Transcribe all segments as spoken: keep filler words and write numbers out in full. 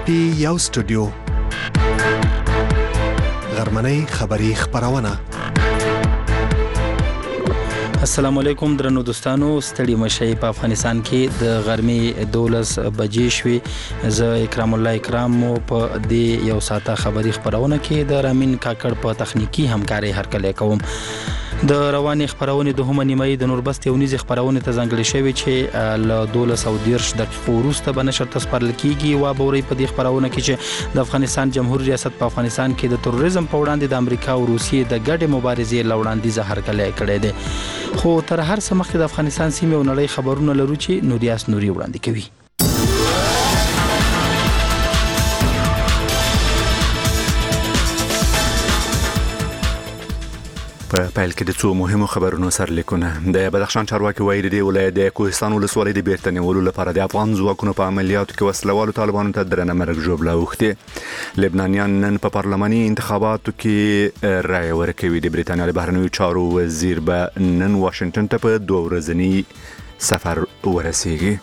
پی یو سټوډیو غرمنۍ خبری خبرونه. السلام علیکم درنو دوستانو، ستړي مشي. په افغانستان کې د غرمې دولس بجې شوې. زه اکرام الله اکرام په دې یو ساعته خبری خبرونه کې د رامین کاکړ په تخنیکی همکاري هرکلی کوم. د رواني خبرونه د هم نیمه د نوربست یو نيزي خبرونه ته ځانګړي شوی چې ل دولس او دیرش دقیقو وروسته به نشر تسپارل کیږي. و بوري په دې خبرونه کې چې د افغانستان جمهوریت ریاست په افغانستان کې د تروریزم په وړاندې د امریکا او روسیې د ګډې مبارزې لوړاندې زهر کلی کړی دی. خو تر هر څه مخکې د افغانستان سیمه او نړۍ خبرونه لرو چې نوریاس نوري وړاندې کوي. په پیل کې د څو مهمو خبرونو سرلیکونه. د بدخشان چارواکي وایي د ولایت د کوهستان ولسوالۍ د بیرته نیولو لپاره د افغان ځواکونو په عملیاتو کې وسلوالو طالبانو ته درنه مرګ ژوبله اوښتې. لبنانیان نن په پارلماني انتخاباتو کې رای ورکوي. د بریتانیا د بهرنیو چارو وزیر به نن واشنگټن ته په دوه ورځني سفر ورسیږي.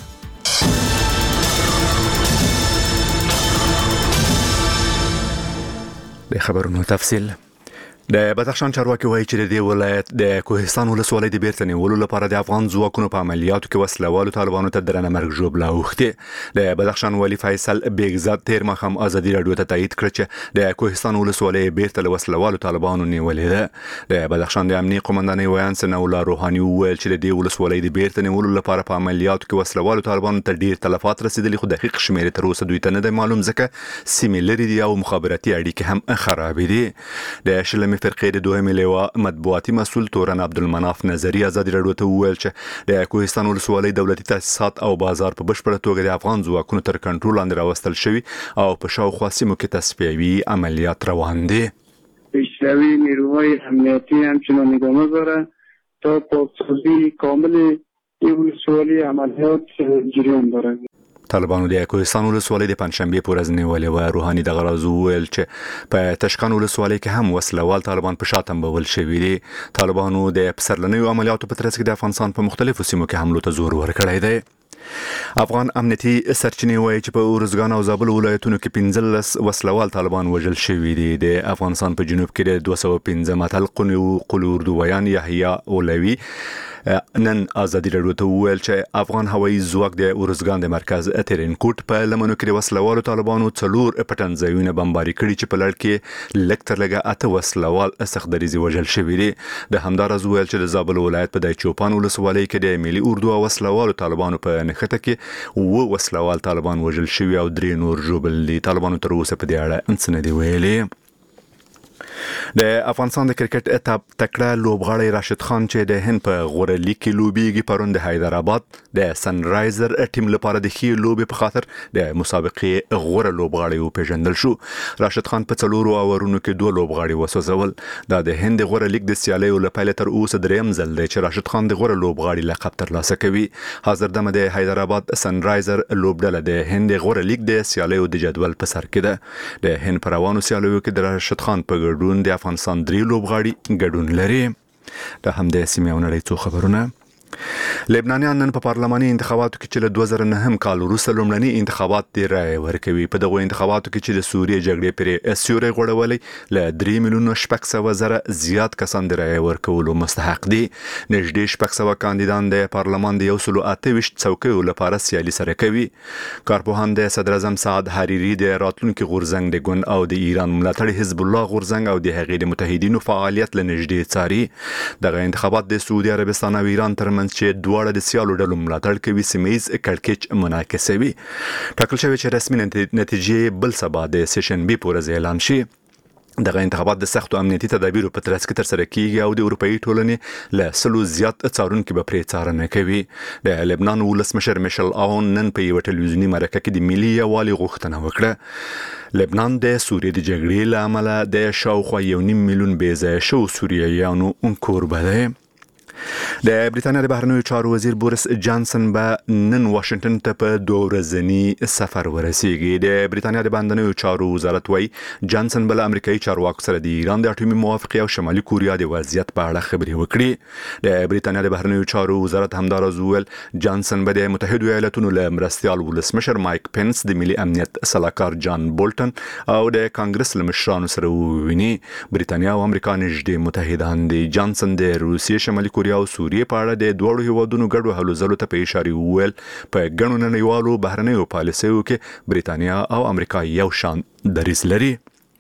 د خبرونو تفصیل. د بدخشان چارواکي وایي چې د ولایت د کوهستان ولسوالۍ د بیرته نیولو لپاره د افغان ځواکونو په عملیاتو کې وسلوالو طالبانو ته درنه مرګ ژوبله اوښتې. د بدخشان والي فیصل بیگزاد تیر ماښام ازادي راډیو ته تایید کړ چې د کوهستان ولسوالۍ بیرته له وسلوالو طالبانو نیولې ده. د بدخشان د امنیي قومندانۍ ویان سنا الله روحاني وویل چې د دې ولسوالۍ د بیرته نیولو لپاره په عملیاتو کې وسلوالو طالبانو ته ډیر تلفات رسیدلي، خو دقیق شمېر تر اوسه دوی ته نه دی معلوم ځکه سیمې لري دي او مخابراتي اړیکې هم خرابې دي. د شلمې فرقې د دوهمې لواء مطبوعاتي مسؤل تورن عبدالمناف نظري ازادي راډیو ته وویل چې د کوهستان ولسوالۍ دولتي تاسیسات او بازار په بشپړه توګه د افغان ځواکونو تر کنټرول لاندې راوستل شوي او په شاوخوا سیمو کې تصفیوي عملیات روان دي. پیشروی نیروهای امنیتی همچنان ادامه داره تا پاسداری کامل این ولسوالی عملیات جریان داره. طالبانو د کوهستان ولسوالۍ د پنځشنبه په ورځ نیولې و. روحاني د غراز ویل چې په تشکان ولسوالۍ کې هم وسلوال طالبان په شاتم بول شوي دي. طالبانو د پسرلنیو عملیاتو په ترڅ کې د افغانستان په مختلفو سیمو کې حملو ته زور ورکړی دی. افغان امنیتي سرچینې وایي چې په ارزګان او زابل ولایتونو کې پنځلس وسلوال طالبان وژل شوي دي. د افغانستان په جنوب کې د دوه سوه پنځه متل قل اردویان یحیی اولوی نن ازادي راډیو ته وویل چې افغان هوایي ځواک د ارزګان د مرکز ترینکوټ په لمنو کې د وسلوالو طالبانو څلور پټنځایونه بمباري کړي چې په لړ کې لږ تر لږه اته وسلوال سختدریزي وژل شوي دي. د همداراز وویل چې د زابل ولایت په دایچوپان ولسوالۍ کې د ملي اردو او وسلوالو طالبانو په نښته کې و وسلوال طالبان وژل شوي او درې نور ژوبل دي. طالبانو تر اوسه په دې اړه څه نه دي ویلي. د افغانستان د کرکټ تکړه لوبغاړی راشد خان چې د هند په غوره لیګ کې لوبیږي پرون د حیدرآباد د سن رایزر ټیم لپاره د ښې لوبې په خاطر د مسابقې غوره لوبغاړی وپیژندل شو. راشد خان په څلورو اورونو کې دوه لوبغاړي وسوځول. دا د هند غوره لیګ د سیالیو له پیله تر اوسه دریم ځل دی چې راشد خان د غوره لوبغاړي لقب ترلاسه کوي. حاضر دمه د حیدرآباد سن رایزر لوبډله د هند غوره لیګ د سیالیو د جدول په سر کې ده. د هند په روانو سیالیو کې د راشد خان په ګډون د افغانستان درې لوبغاړي ګډون لري. د همدې سیمې او نړۍ څو خبرونه. لبنانیان نن په پارلماني انتخاباتو کې چې له دوه زره نهم کال وروسته لومړني انتخابات دی رای ورکوي. په دغه انتخاباتو کې چې د سوریې جګړې پرې سیوري غوړولې له درې میلیونه شپږ سوه زره زیات کسان د رای ورکولو مستحق دي. نږدې شپږ سوه کاندیدان د پارلمان د یو سلو اته ویشت څوکیو لپاره سیالي سره کوي. کارپوهان د صدر اعظم سعد حریري د راتلونکي غورځنګ د ګوند او د ایران ملاتړ حزب الله غورځنګ او د هغې د متحدینو فعالیت له نږدې څاري. دغه انتخابات د سعودي عربستان او ایران ترمنځ چې دواړه د سیالو ډلو ملاتړ کوي سیمه‌ییز کړکېچ منعکسوي. ټاکل شوی چې رسمي نتیجې بل سبا د سهشنبې په ورځ اعلان شي. دغه انتخابات د سختو امنیتي تدابیرو په ترڅ کې ترسره کیږي او د اروپایي ټولنې له سلو زیات څارونکو به پرې څارنه کوي. د لبنان ولسمشر میشل آون نن په یو ټلویزیوني مرکه کې د ملي یووالي غوښتنه وکړه. لبنان د سوریې د جګړې له امله د شاوخوا یو نیم میلیون بې ځایه شوو سوریایانو کوربه دی. د بریتانیا د بهرنیو چارو وزیر بوریس جانسن به نن واشنگټن ته په دوه ورځني سفر ورسیږي. د بریتانیا د بهرنیو چارو وزارت وايي جانسن بل امریکایي چارواکو سره د ایران د اټومي موافقه او شمالي کوریا د وضعیت په اړه خبرې وکړي. د بریتانیا د بهرنیو چارو وزارت همداراز وویل جانسن به د متحده ایالاتونو له مرستیال ولسمشر مایک پنس، د ملي امنیت سلاکار جان بولټن او د کانګرس له مشرانو سره وویني. بریتانیا او امریکا نږدې متحدان دي. جانسن د روسیې، شمالي کوریا او سوریې په اړه د دوړو هیوادونو ګډو هلو ځلو ته په اشاره وویل په ګڼو نړیوالو بهرنیو پالیسیو کې بریتانیا او امریکا یو شان دریځ لري.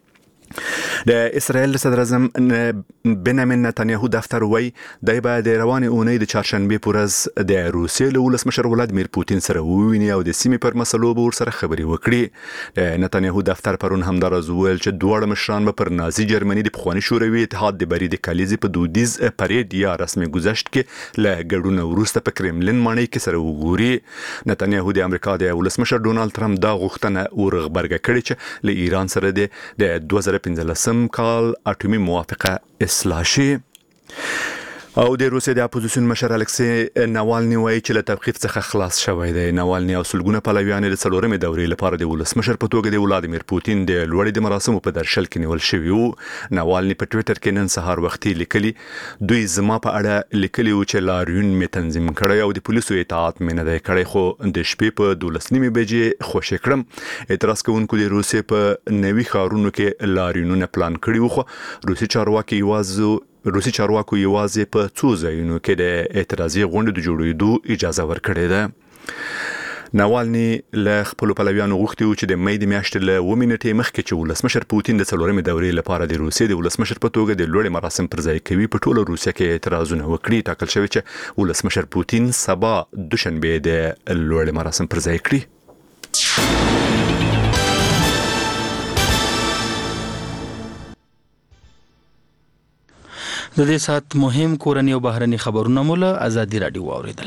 د اسرائیل صدر اعظم بنیامین نتانیاهو دفتر وایي دی به د روانې اونۍ د چهارشنبې په ورځ د روسیې له ولسمشر ولادیمیر پوتین سره وویني او د سیمې پر مسلو به ورسره خبرې وکړي. د نتانیاهو دفتر پرون همداراز وویل چې دواړه مشران به پر نازي جرمني د پخواني شوروي اتحاد د بري د کلیزې په دودیز پریډ یا رسمي گذشت کې له ګډون وروسته په کرملین ماڼۍ کې سره وګوري. نتانیاهو د امریکا د ولسمشر ډونالد ټرمپ دا غوښتنه ورغبرګه کړې چې له ایران سره د دوه زره پنځلسم کال اټومي موافقه اصلاح شي. او د روسیې د اپوزیسیون مشر الکسی ناوالني وایي چې له توقیف څخه خلاص شوی دی. ناوالني او سلګونه پلویان د څلورمې دورې لپاره د ولسمشر په توګه د ولادیمیر پوتین د لوړې د مراسمو په درشل کې نیول شوی وو. ناوالني په ټوئیټر کې نن سهار وختي لیکلي دوی زما په اړه لیکلي و چې لاریون می تنظیم کړی او د پولیسو اطاعت مې نه دی کړی، خو د شپې په دولس نیمې بجې خوشې کړم. اعتراض کوونکو د روسیې په نوي ښارونو کې لاریونونه پلان کړي وو، خو روسي چارواکي یوازې روسي چارواکو یوازې په څو ځایونو کې د اعتراضي غونډې د جوړېدو اجازه ورکړې ده. ناوالني له خپل پلویانو غوښتي و چې د مې د میاشتې له اووه نیټې مخکې چې ولسمشر پوتین د څلورمې دورې لپاره د روسیې د ولسمشر په توګه د لوړې مراسم پر ځای کوي په ټوله روسیه کې اعتراضونه وکړي. ټاکل شوی چې ولسمشر پوتین سبا دوشنبه د لوړې مراسم پر ځای کړي. د دې سات مهم کورنی او بهرني خبرونه مو له ازادي رادیو واوریدل.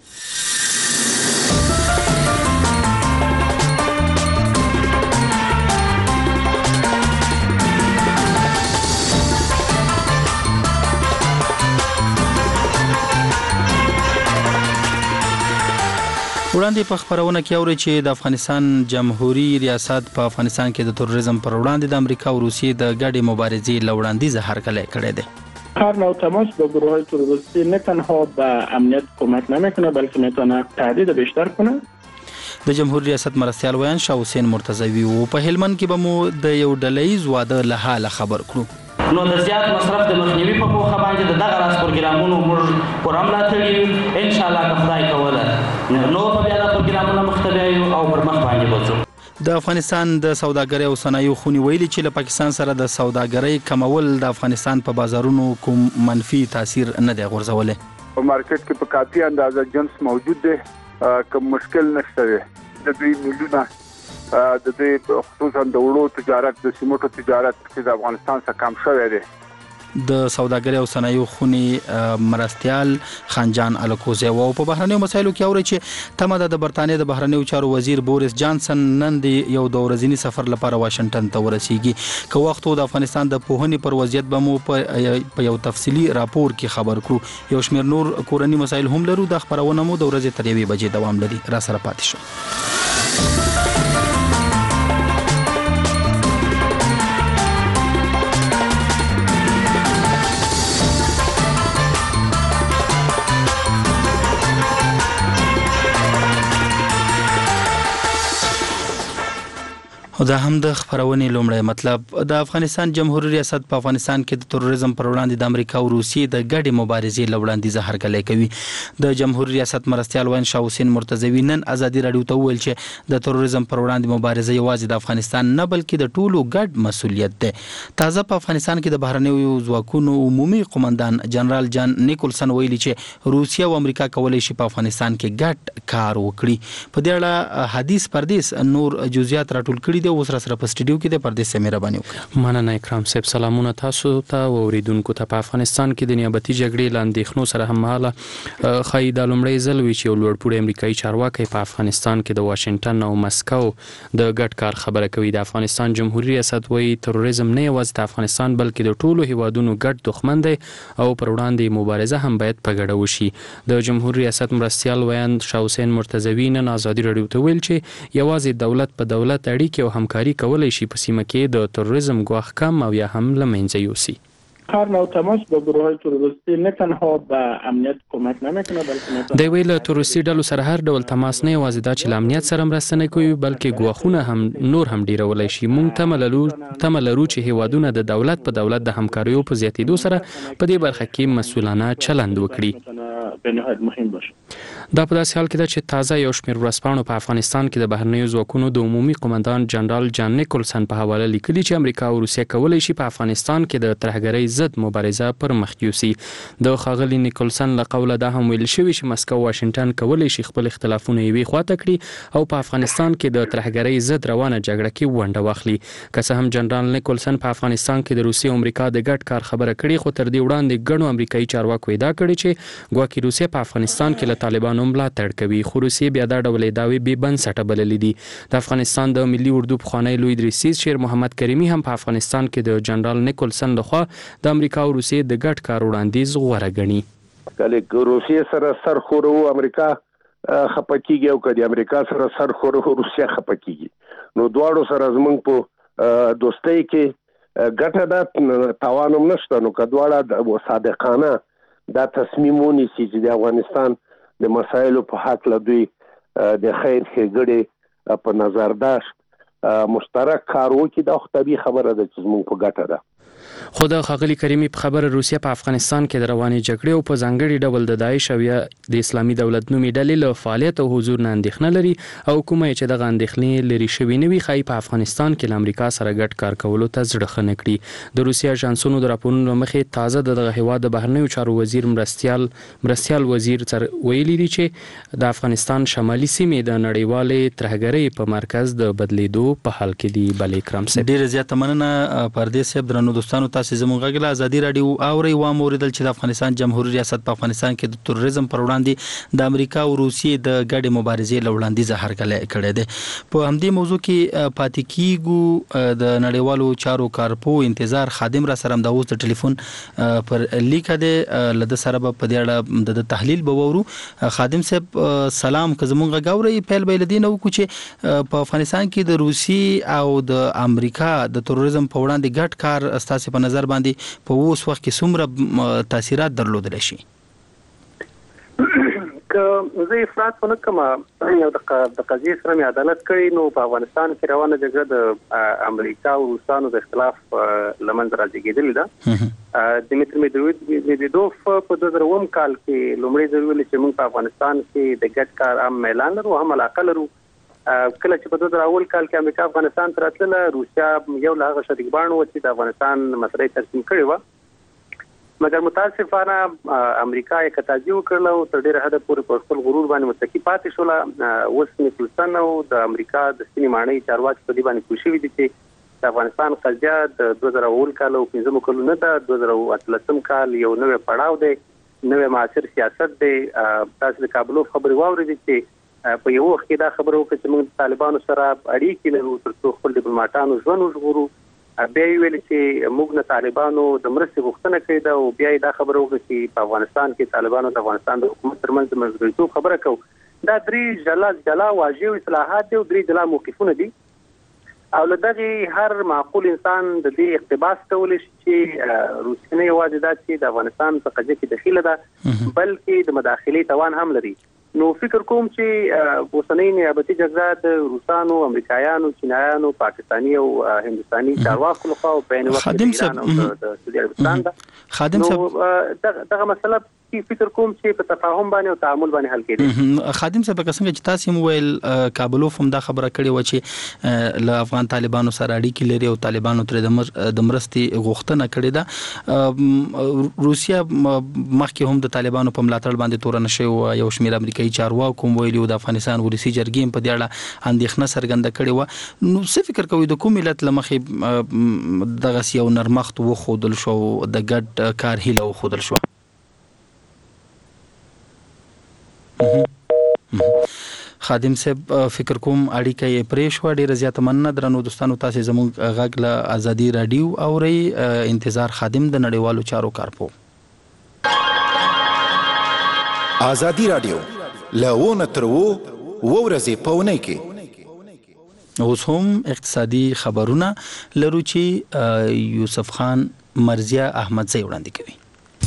وړاندې په خبرونه کې اوري چې د افغانستان جمهوریت ریاست په افغانستان کې د تروریزم پر وړاندې د امریکا او روسیې د ګډې مبارزې لوړاندیز هرکلی کړی دی. هر نوع تماس با گروه های تروریستی نه تنها به امنیت کمک نمیکنه بلکه میتونه تهدید بیشتر کنه. د جمهوریت ریاست مرستیال ویان شاه حسین مرتضوی و په هلمند کې به مو د یو ډلهیز واده له حاله خبر کړو. نو د زیات مصرف د مخنیوي په موخه باندې د دغه راس پروګرامونو موږ پوره ملاتړ یو ان شاء الله که خدای کوله نو په بیا د پروګرامونو مختلف او پر مخ باندې وځو. د افغانستان د سوداګرۍ او صنایعو خونې ویلي چې له پاکستان سره د سوداګرۍ کمول د افغانستان په بازارونو کوم منفي تاثیر نه دی غورځولی. په مارکیټ کې په کافي اندازه جنس موجود دی، کوم مشکل نشته دی. د دوی میلیونه د دوی خصوصا د وړو تجارت د سیمټو تجارت چې د افغانستان څخه کم شوی دی. د سوداګرۍ او صنایعو خونې مرستیال خانجان الکوزی او په بهرنیو مسایلو کې اوري چې تمه ده د برتانیې د بهرنیو چارو وزیر بوریس جانسن نن د یو د ورځني سفر لپاره واشنگټن ته ورسیږي. که وخت د افغانستان د پوهنې پر وضعیت به مو په یو تفصیلي راپور کې خبر کړو. یو شمېر نور کورني مسایل هم لرو. د خبرونه مو د ورځې تر یوې بجې دوام لري. را سره پاتې شئ. او دا هم د خبرونې لومړی مطلب. د افغانستان جمهوریت ریاست په افغانستان کې د تروریزم پر وړاندې د امریکا او روسیې د ګډې مبارزې لوړاندیز هرکلی کوي. د جمهوریت ریاست مرستیال ویان شاه حسین مرتضوی نن ازادي رادیو ته وویل چې د تروریزم پر وړاندې مبارزه یوازې د افغانستان نه بلکې د ټولو ګډ مسولیت دی. تازه په افغانستان کې د بهرنیو ځواکونو عمومي قومندان جنرال جان نیکولسن ویلي چې روسیه او امریکا کولی شي په افغانستان کې ګډ کار وکړي. په دې اړه حدیث پردیس نور جزئیات راټول کړي دی اوس را سره په سټډیو کې د پردیس مهرباني وکړه. مننه اکرام صاحب. سلامونه تاسو ته او اوریدونکو ته. په افغانستان کې د نیابتي جګړې لاندې خنو سره هممهاله خای د لومړی ځل وی چې لوړپوړی امریکایي چارواکي په افغانستان کې د واشنگټن او مسکو د ګډ کار خبره کوي. د افغانستان جمهوریت ریاست وایي تروریزم نه یوازې د افغانستان بلکې د ټولو هیوادونو ګډ دښمن دی او پر وړاندې مبارزه هم باید په ګډه وشي. د جمهوریت ریاست مرستیال ویاند شاه حسین مرتضوی نن ازادي راډیو ته ویل چې یوازې دولت په دولت اړیکې او همکاري کولای شي په سیمه کې د تروریزم ګواښ کم او یا هم له منځه یوسي. هر نوع تماس با گروه های تروریستی نه تنها به امنیت کمک نمیکنه بلکه د ویل تروریستي ډلو سره هر ډول تماس نه یوازې دا چې امنیت سره مرسته نه کوي بلکې ګواښونه هم نور هم ډیرولای شي. مونږ تمه لرو تمه لرو چې هیوادونه د دولت په دولت د همکاریو په زیاتېدو سره په دې برخه کې مسؤلانه چلند وکړي. به نهایت مهم باشه. دا په داسې حال کې ده چې تازه یو شمېر ورځپاڼو په افغانستان کې د بهرنیو ځواکونو د عمومي قومندان جنرال جان نیکولسن په حواله لیکلي چې امریکا او روسیه کولی شي په افغانستان کې د ترهګرۍ ضد مبارزه پر مخ یوسي. د ښاغلي نیکولسن له قوله دا هم ویل شوي چې مسکو واشنگټن کولی شي خپل اختلافونه یوې خواته کړي او په افغانستان کې د ترهګرۍ ضد روانه جګړه کې ونډه واخلي. که څه هم جنرال نیکولسن په افغانستان کې د روسیې او امریکا د ګډ کار خبره کړې خو تر دې وړاندې ګڼو امریکایي چارواکو ادعا کړې چې ګواکې روسیه په افغانستان کې له طالبانو ملاتړ کوي خو روسیې بیا دا ډول ادعاوې بې بنسټه بللې دي. د افغانستان د ملي اردو پخوانی لوی درسیز شیر محمد کریمي هم په افغانستان کې د جنرال نیکولسن لخوا د امریکا او روسیې د ګډ کار وړاندیز غوره ګڼي. کله روسیې سره سر خورو امریکا خپکیږي او کله امریکا سره سر خورو روسیه خپکیږي نو دواړو سره زمونږ په دوستۍ کې ګټه ده تاوان هم نشته. نو که دواړه صادقانه دا تصمیم ونیسي چې د افغانستان د مسایلو په حق له دوی د خیر ښېګړې په نظرداشت مشترک کار وکړي دا خو طبیعي خبره ده چې زموږ په ګټه ده. خو د ښاغلي کریمي په خبره روسیه په افغانستان کې د روانې جګړې او په ځانګړي ډول د داعش او یا د اسلامي دولت نومي ډلې له فعالیت او حضور نه اندېښنه لري او کومه چې دغه اندېښنې لري شوي نه وي ښایي په افغانستان کې له امریکا سره ګډ کار کولو ته زړه ښه نه کړي. د روسیې اژانسونو د راپورونو له مخې تازه د دغه هیواد د بهرنیو چارو وزیر مرستیال مرستیال وزیر ویلي دي چې د افغانستان شمالي سیمې د نړیوالې ترهګرۍ په مرکز د بدلیدو په حال کې دي. بل اکرام صاحب ډیره زیاته مننه. پردیس صاحب درنو دوستانو تاسو زموږ غږ له ازادي راډیو اوري و موریدل چې د افغانستان جمهوریت ریاست په افغانستان کې د تروریزم پر وړاندې د امریکا او روسیې د ګډې مبارزې لوړاندې زهر کړی دی. په همدې موضوع کې پاتې کیږو د نړیوالو چارو کارپو انتظار خادم را سره د اوس د ټلیفون پر لیکه دی لده سره په دې اړه د تحلیل به وورو. خادم صاحب سلام. که زموږ غږ اوري پیل به لدی نو کو چې په افغانستان کې د روسي او د امریکا د تروریزم په وړاندې ګډ کار ستاسو په نظر باندې په اوس وخت کې څومره تاثیرات درلودلی شي؟ که زه افراط ونه کوم یو د قضیې سره مې عدالت کړی نو په افغانستان کې روانه جګړه د امریکا او روسانو د اختلاف له منځه راجګېدلې ده. دمیتری میدویدوف په دوه زره اووه کال کې لومړی ځل ویلي چې موږ په افغانستان کې د ګډ کار هم اعلان لرو هم علاقه لرو. کله چې په دوه زره اول کال کې امریکا افغانستان ته راتله روسیا یو له هغه شریکبانو و چې د افغانستان مسله ترسیم کړې وه مګر متاسفانه امریکا یې کتاجي وکړله او تر ډېره حده پورې په خپل غرور باندې متکي پاتې شوله. اوس نیکولسن او د امریکا د سپینې ماڼۍ چارواکي په دې باندې پوه شوي دي چې د افغانستان قضیه د دوه زره اول کال او پنځمو کلونو نه ده. دوه زره اتلسم کال یو نوی پړاو دی نوی معاصر سیاست دی. تاسو د کابلوف خبرې واورېدې چې په یو وخت کې دا خبره وکړه چې موږ د طالبانو سره اړیکې لرو تر څو خپل ډیپلوماټانو ژوند وژغورو. بیا یې ویل چې موږ نه طالبانو د مرستې غوښتنه کړې ده او بیا یې دا خبره وکړه چې په افغانستان کې طالبانو د افغانستان د حکومت ترمنځ د ملګرتوب خبره کوو. دا درې جلا جلا واضح اصلاحات دي او درې جلا موقفونه دي او له دغې هر معقول انسان د دې اقتباس کولی شي چې روسیه نه یوازې دا چې د افغانستان په قضیه کې دخیله ده بلکې د مداخلې توان هم لري. نو فکر کوم چې اوسنۍ نیابتي جګړه د روسانو، امریکایانو، چینایانو، پاکستاني او هندستاني چارواکو لخوا په عین وخت کې د ایران او د سعودي عربستان ده. خادم صاحب دغه مسله فکر کوم چې په تفاهم باندې او تعامل باندې حل کېږي. خادم صاحب څنګه چې تاسو مویل کابلوف هم دا خبره کړې و چې له افغان طالبانو سره اړیکې لري او طالبانو تر د مرستې غوښتنه کړې ده. روسیا مخکې هم د طالبانو په ملاتړ باندې تورن شوی او یو شمېر امریکایي چارواکو ویلي د افغانستان ولسی جرګې په دې اړه اندېښنه څرګنده کړې و. نو څه فکر کوئ د کوم ملت لمخې دغه یو نرمښت وښودل شو د ګډ کار هیله وښودل شو؟ خادم صاحب فکر کوم اړیکه یې پرې شو. ډیره زیاته مننه درنو دوستانو، تاسو زموږ غږ له ازادي رادیو اورئ. انتظار خادم د نړیوالو چارو کارپو. ازادي رادیو له تر و ورځې په اونۍ کې اوس هم اقتصادي خبرونه لرو چې یوسف خان مرزیه احمدزی وړاندې کوي.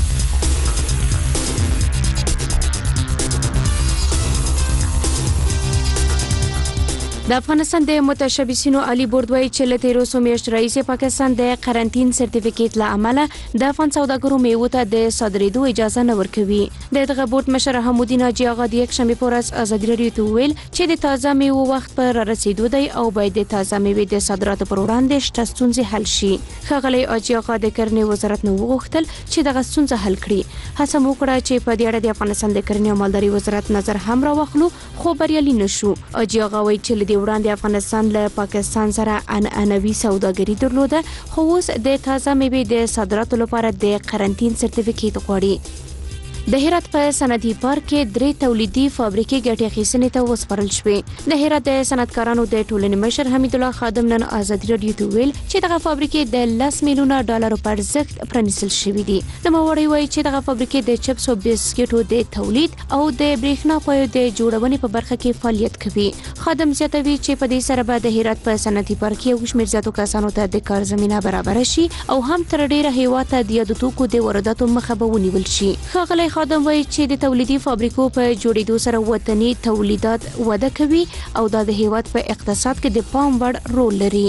د افغانستان د متشبثینو عالی بورډ وايي چې له تیرو څو میاشتو راهیسې پاکستان د قرنټین سرټیفیکیټ له امله د افغان سوداګرو میوو ته د صادرېدو اجازه نه ورکوي. د دغه بورډ مشر حمودین حاجي آغا د یکشنبې په ورځ ازادي راډیو ته وویل چې د تازه میوو وخت پر رسیدو دی او باید د تازه میوې د صادراتو پر وړاندې شته ستونزې حل شي. ښاغلی حاجي آغا د کرنې وزارت نه وغوښتل چې دغه ستونزه حل کړي. هڅه مو وکړه چې په دې اړه د افغانستان د کرنې او مالدارۍ وزارت نظر هم راواخلو، خو بریالي نشو. حاجي آغا وایي چې له دې وړاندې افغانستان له پاکستان سره عنعنوي سوداګري درلوده، خو اوس د تازه میوې د صادراتو لپاره د قرنټین سرټیفیکیټ غواړي. د هرات په صنعتي پارک کې درې تولیدي فابریکې ګټې اخیستنې ته وسپارل شوې. د هرات د صنعتکارانو د ټولنې مشر حمید الله خادم نن ازادي راډیو ته ویل چې دغه فابریکې د لس میلیونه ډالرو په ارزښت پرانیستل شوې دي. د نوموړي وایي چې دغه فابریکې د چپس او بسکټو د تولید او د برېښنا پایو د جوړونې په برخه کې فعالیت کوي. خادم زیاتوي چې په دې سره به د هرات په صنعتي پارک کې یو شمېر زیاتو کسانو ته د کار زمینه برابر شي او هم تر ډیره هیواد ته د یادو توکو د وارداتو مخه به ونیول شي. ښاغلی خادم وایي چې د تولیدي فابریکو په جوړېدو سره وطني تولیدات وده کوي او دا د هیواد په اقتصاد کې د پام وړ رول لري.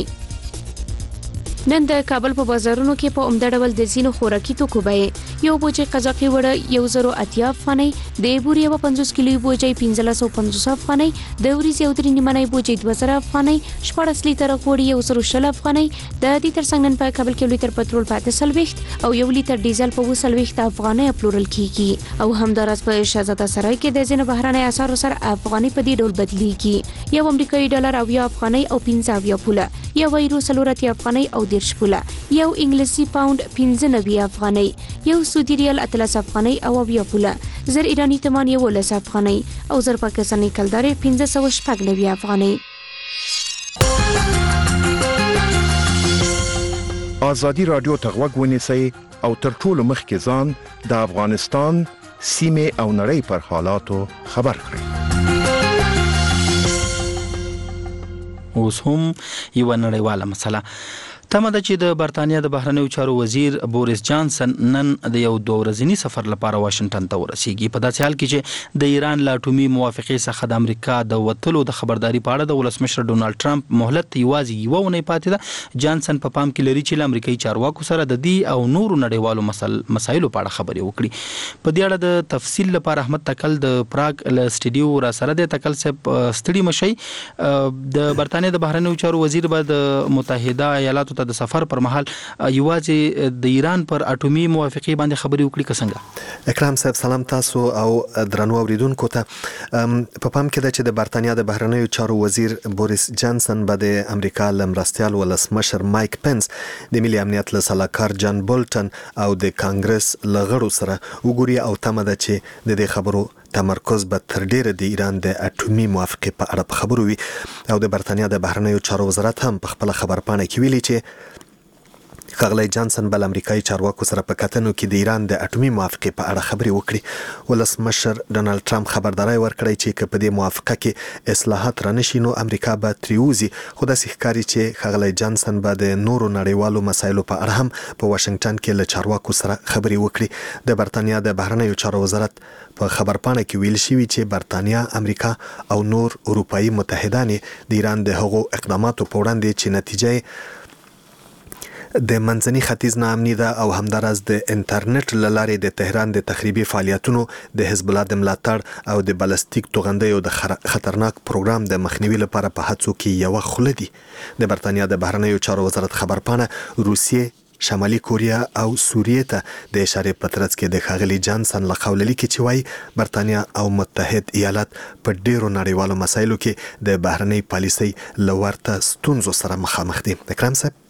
نن د کابل په بازارونو کې په عمده ډول د ځینو خوراکي توکو بیې یو بوجۍ قزاقي وړه یو زرو اتیا افغانۍ، د بورې یوه پنځوس کیلوي بوجۍ پنځلس سوه پنځوس افغانۍ، د وریځې یو درې نیمنۍ بوجۍ دوه زره افغانۍ، شپاړس لیتره غوړي یو زرو شل افغانۍ. د دې ترڅنګ نن په کابل کې یو لیتر پټرول په اته څلوېښت او یو لیتر ډیزل په اووه څلوېښت افغانۍ پلورل کیږي. او همداراز په شهزاده سرای کې د ځینو بهرنۍ اسعارو سره افغانۍ په دې ډول بدلیږي. یو امریکایي ډالر اویا افغانۍ او پنځه اویا پوله، یو یورو څلور اتیا افغانۍ او دېرش پوله، یو انګلیسي پاوند پنځه نوي افغانۍ، یو سعودي ریال اتلس افغانۍ او اویا پوله، زر ایرانی تمان یولس افغانۍ او زر پاکستاني کلدارې پنځه سوه شپږ نوي افغانۍ. ازادي رادیو ته غوږ ونیسئ او تر ټولو مخکې ځان د افغانستان سیمې او نړۍ پر حالاتو خبر کړئ. اوس هم یو نړیواله مسله تمه ده چې د برتانیا د بهرنیو چارو وزیر بوریس جانسن نن د یو دوه ورځني سفر لپاره واشنگټن ته ورسیږي. په داسې حال کې چې د ایران له اټومي موافقې څخه د امریکا د وتلو د خبرداري په اړه د ولسمشر ډونالد ټرمپ مهلت یوازې یوه اونۍ پاتې ده. جانسن په پام کې لري چې له امریکایي چارواکو سره د دې او نورو نړیوالو مسایلو په اړه خبرې وکړي. په دې اړه د تفصیل لپاره احمد تکل د پراګ له سټډیو را سره د تکل صاحب ستړي مشي. د برتانیا د بهرنیو چارو وزیر به د متحده ایالاتو د سفر پر مهال یوازې د ایران پر اټومي موافقې باندې خبرې وکړي که څنګه؟ اکرام صاحب سلام تاسو او درنو اوریدونکو ته. په پام کې ده چې د برتانیا د بهرنیو چارو وزیر بوریس جانسن به د امریکا له مرستیال ولسمشر مایک پنس، د ملي امنیت له سلاکار جان بولټن او د کانګرس له غړو سره وګوري او تمه ده چې د دې خبرو تمرکز به تر ډیره د ایران د اټومي موافقې په اړه خبرو وي. او د برتانیا د بهرنیو چارو وزارت هم په خپل خبرپاڼه کې ویلي چې ښاغلی جانسن بل امریکایي چارواکو سره په کتنو کې د ایران د اټومي موافقې په اړه خبرې وکړي. ولسمشر ډونالد ټرمپ خبرداری ورکړی چې که په دې موافقه کې اصلاحات رانشي نو امریکا به ترې وځي. خو داسې ښکاري چې ښاغلی جانسن به د نورو نړیوالو مسایلو په اړه هم په واشنګټن کې له چارواکو سره خبرې وکړي. د برتانیا د بهرنیو چارو وزارت په خبرپاڼه کې ویل شوي چې برتانیا، امریکا او نور اروپایي متحدان د ایران د هغو اقداماتو په وړاندې چې نتیجه د منځني ختیځ ناامني ده او همداراز د انټرنیټ له لارې د تهران د تخریبي فعالیتونو د حزب الله د ملاتړ او د بالستیک توغندیو د خطرناک پروګرام د مخنیوي لپاره په هڅو کې یو خله دي. د برتانیا د بهرنیو چارو وزارت خبرپاڼه روسیې، شمالي کوریا او سوریې ته د اشارې په ترڅ کې د ښاغلي جانسن له قوله لیکي چې وایي برتانیا او متحد ایالات په ډیرو نړیوالو مسایلو کې د بهرنۍ پالیسۍ له ورته ستونزو سره مخامخ دي. اکرام صاحب،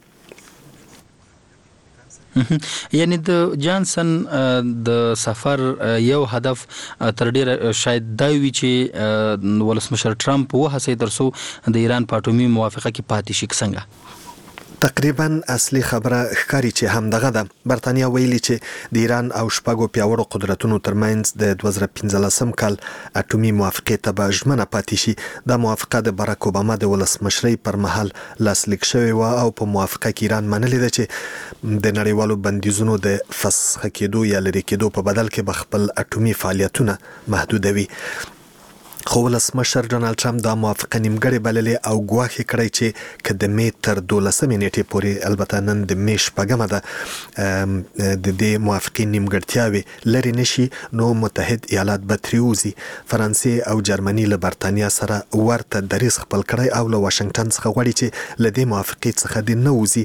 یعنی د جانسن د سفر یو هدف تر ډیره شاید دا وي چې ولسمشر ټرمپ وهڅوي ترڅو د ایران په اټومي موافقه کې پاتې شي. څنګه؟ تقریبا اصلي خبره ښکاري چې همدغه ده. برتانیا ویلي چې د ایران او شپږو پیاوړو قدرتونو ترمنځ د دوه زره پنځلسم کال اټومي موافقې ته به ژمنه پاتې شي. دا موافقه د باراک اوباما د ولسمشرۍ پر مهال لاسلیک شوې وه او په موافقه کې ایران منلې ده چې د نړیوالو بندیزونو د فسخ کېدو یا لرې کېدو په بدل کې به خپل اټومي فعالیتونه محدودوي. خو ولسمشر ډونالد ټرمپ دا موافقه نیمګړې بللې او ګواښ کړی چې که د مې تر دولسمې نیټې پورې، البته نن د مې شپږمه ده، د دې موافقې نیمګړتیاوې لرې نشي نو متحد ایالات به ترې وځي. فرانسې او جرمني له برتانیا سره ورته دریځ خپل کړی او له واشنګټن څخه غواړي چې له دې موافقې څخه دې نه وځي.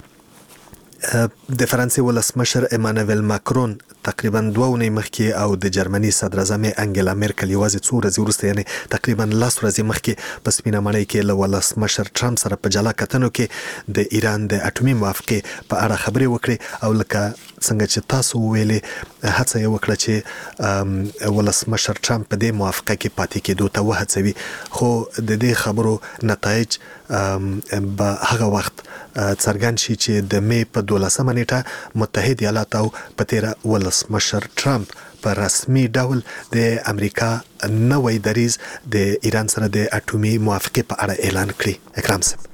د فرانسې ولسمشر ایمانویل ماکرون تقریبا دوه اونۍ مخکې او د جرمني صدر اعظم انګلا میرکل یوازې څو ورځې وروسته، یعنی تقریبا لس ورځې مخکې په سپینه ماڼۍ کې له ولسمشر ټرمپ سره په جلا کتنو کې د ایران د اټومي موافقې په اړه خبرې وکړې او لکه څنګه چې تاسو ویلې هڅه یې وکړه چې ولسمشر ټرمپ په دې موافقه کې پاتې کېدو ته وهڅوي. خو د دې خبرو نتایج به هغه وخت څرګند شي چې د مې په دولسمه نیټه متحد ایالات او په تیره ولسمشر ټرمپ په رسمي ډول د امریکا نوی دریځ د ایران سره د اټومي موافقې په اړه اعلان کړي. اکرام صاحب،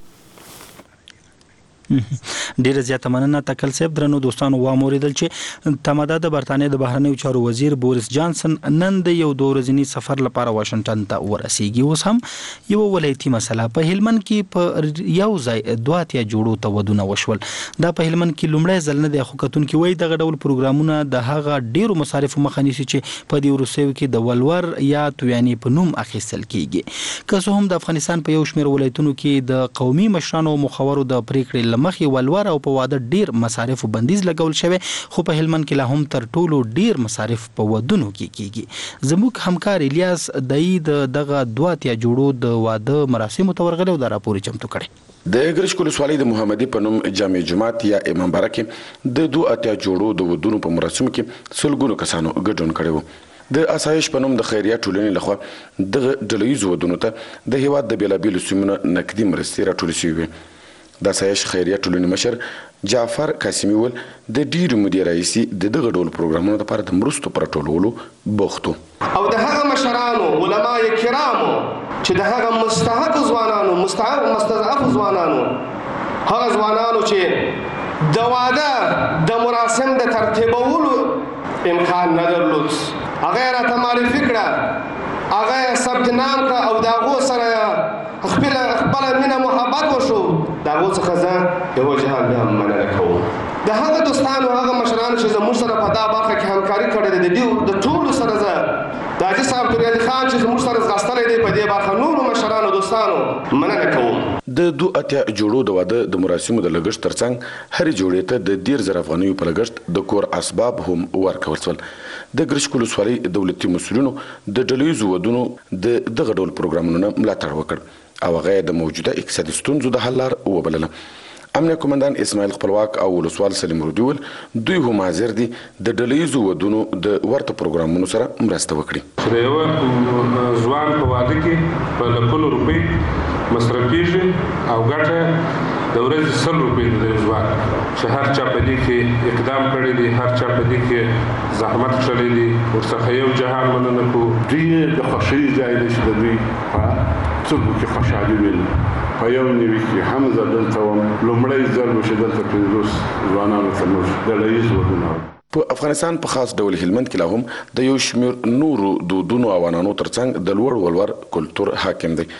ډیره زیاته مننه. تکل صاحب، درنو دوستانو، واوریدل چې تماده د برتانیې د بهرنیو چارو وزیر بوریس جانسن نن د یو دوه ورځني سفر لپاره واشنگټن ته ورسیږي. اوس هم یو ولایتي مسله په هلمند کې په یو ځای دوه اتیا جوړو ته ودونه وشول. دا په هلمند کې لومړی ځل نه دی، خو کتونکي وایي دغه ډول پروګرامونه د هغه ډیرو مصارفو مخه نیسي چې په دې وروستیو کې د ولور یا تویانې په نوم اخیستل کیږي. که څه هم د افغانستان په یو شمېر ولایتونو کې د قومي مشرانو او مخورو د پریکړې مخې ولور او په واده ډیر مصارفو بندیز لګول شوی، خو په هلمند کې لا هم تر ټولو ډیر مصارف په ودونو کې کیږي. زموږ همکار الیاس دای د دغه دوه اتیا جوړو د واده مراسمو ته ورغلی او دا راپور چمتو کړی. د ګرشک ولسوالۍ د محمدي په نوم جامع جماعت یا امام باره کې د دوه اتیا جوړو د ودونو په مراسمو کې سلګونو کسانو ګډون کړی و. د اسایش په نوم د خیریه ټولنې لخوا دغه ډلهییزو ودونو ته د هیواد د بیلابیلو سیمونو نقدي مرستې راټولې شوې وې. د اسایش خیریه ټولنې مشر جعفر قاسمي ول د ډیرو مودې راهیسې د دغه ډول پروګرامونو لپاره د مرستو پر ټولولو بوختو او د هغه مشرانو علما کرامو چې د هغه مستحق ځوانانو مستحق مستضعف ځوانانو هغه ځوانانو چې د واده د مراسم د ترتیبولو امکان نه درلود، هغه راته معرفي کړه، هغه ثبت نام کړه او د هغو سره خپل خپل مینه محبت وشو. دا غو څخه زه یو جهان بیا مننه کوم د هغه دوستانو هغه مشرانو چې زموږ سره په دا برخه کې همکاري کړې ده. د دې د ټولو سره زه د حاجي صاحب توري خان چې زموږ سره ځغستلی دی په دې برخه نورو مشرانو دوستانو مننه کوم. د دوه اتیا جوړو د واده د مراسمو د لګښت ترڅنګ هرې جوړې ته د ډیر زر افغانیو په لګښت د کور اسباب هم ورکول شول. د ګرشک ولسوالۍ دولتي مسؤلینو د ډلهییزو ودونو د دغه ډول پروګرامونو ملاتړ وکړ او هغه د موجوده اقتصادي ستونزو د حل لار وبلله. امنیه قومندان اسماعیل خپلواک او ولسوال سلیم رودي ول دوی هم حاضر دي د ډلهییزو ودونو د ورته پروګرامونو سره مرسته وکړي. د یو ځوان په واده کې په لکونو روپۍ مصرفیږي او ګټه د ورځې سل روپۍ د ځوان چې هر چا په دې کې اقدام کړی دی، هر چا په دې کې زحمت کړی دی، ورڅخه یو جهان مننه کوو. دوی د خوښۍ ځای دی چې د دوی په څوکو کې خوشحالي ویل په یو نوي کې هم زه دلته وم. لومړی ځل و چې دلته پنځوس ځوانانو ته موږ ډلهییز ودونه په افغانستان په خاص ډول هلمند کې لا هم د یو شمېر نورو دودونو او عنعنو ترڅنګ د لوړ ولور کلتور حاکم دی.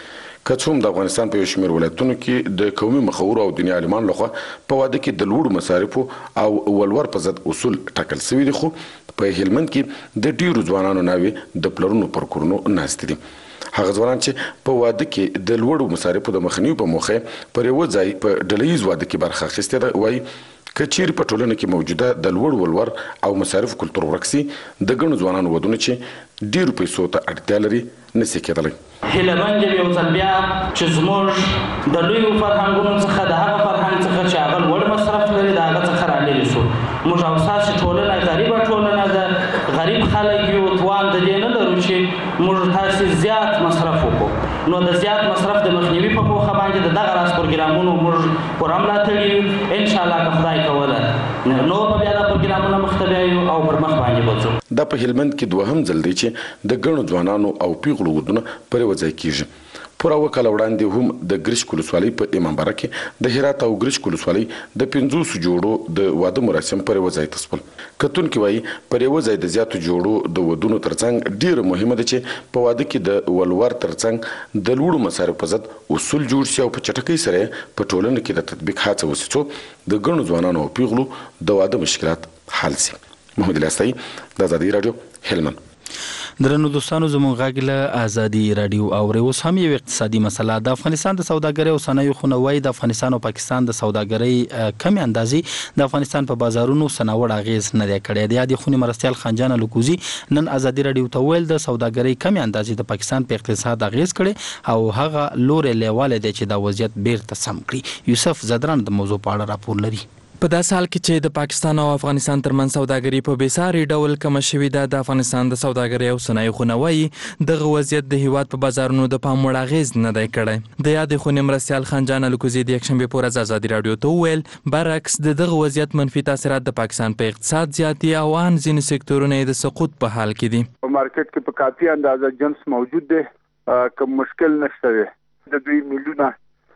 که څوم د افغانستان په یو شمېر ولایتونو کې د قومي مخورو او دیني عالمانو لخوا په واده کې د لوړو مصارفو او ولور په ضد اصول ټاکل شوي دي، خو په هلمند کې د ډیرو ځوانانو ناوې د پلرونو پر کورونو ناست دي. هغه ځوانان چې په واده کې د لوړو مصارفو د مخنیوي په موخه پر یو ځای په ډلهییز واده کې برخه اخیستې ده، وایي که چیرې په ټولنه کې موجوده د لوړ ولور او مصارفو کلتور ورک سي، د ګڼو ځوانانو ودونه چې ډیرو پیسو ته اړتیا لري نشي کېدلی. هیله مند یو ځل بیا چې زموږ د لویو فرهنګونو څخه د هغه فرهنګ څخه چې هغه لوړ مصرف لري د هغه څخه رالرې سو. موږ او ستاسې ټولنه غریبه ټولنه ده، غریب خلک یو، توان د دې نه لرو چې موږ تاسې زیات مصرف وکړو. نو د زیات مصرف د مخنیوي په موخه باندې د دغه راز پروګرامونو موږ پوره ملاتړ یو. انشاءالله که خدای کوله نو په بیا دا پروګرامونه مخته بیایو او پر مخ باندې بځو. دا په هلمند کې دوهم ځل دی چې د ګڼو ځوانانو او پیغلو ودونه پر یو ځای کیږي. پوره اوه کاله وړاندې هم د ګرشک ولسوالۍ په امامباره کې د هرات او ګرشک ولسوالۍ د پنځوسو جوړو د واده مراسم پر یو ځای تسپل. کتونکي وایي پر یو ځای د زیاتو جوړو د ودونو ترڅنګ ډیره مهمه ده چې په واده کې د ولور ترڅنګ د لوړو مصارفو په ضد اصول جوړ شي او په چټکۍ سره په ټولنه کې د تطبیق هڅه وشي څو د ګڼو ځوانانو او پیغلو د واده مشکلات حل شي. محمد الیاستایي، د ازادي راډیو، هلمند. درنو دوستانو، زموږ غږ له ازادي راډیو اوري. اوس هم یو اقتصادي مسله. د افغانستان د سوداګرۍ او صنایعو خونوي د افغانستان او پاکستان د سوداګرۍ کمی اندازې د افغانستان په بازارونو سناوړ اغیز نه دی کړی. د یادې خونې مرستیال خانجان الکوزي نن ازادي راډیو ته ویل د سوداګرۍ کمی اندازې د پاکستان په اقتصاد اغیز کړي او هغه لوري لیواله دی چې دا وضعیت بیرته سم کړي. یوسف زدران د موضوع په اړه راپور لري. په داسې حال کې چې د پاکستان او افغانستان ترمنځ سوداګري په بېساري ډول کمه شوې ده، د افغانستان د سوداګرۍ او صنایعو خونه وایي دغه وضعیت د هیواد په بازارونو د پام وړ اغیز نه دی کړی. د یادې خونې مرستیال خانجان الکوزي د یکشنبې په ورځ ازادي راډیو ته وویل برعکس د دغه وضعیت منفي تاثیرات د پاکستان په اقتصاد زیاتي او ان ځینې سکتورونه د سقوط په حال کې دي. په مارکیټ کې په کافي اندازه جنس موجود دی، کوم مشکل نشته دی. د دوی میلیونه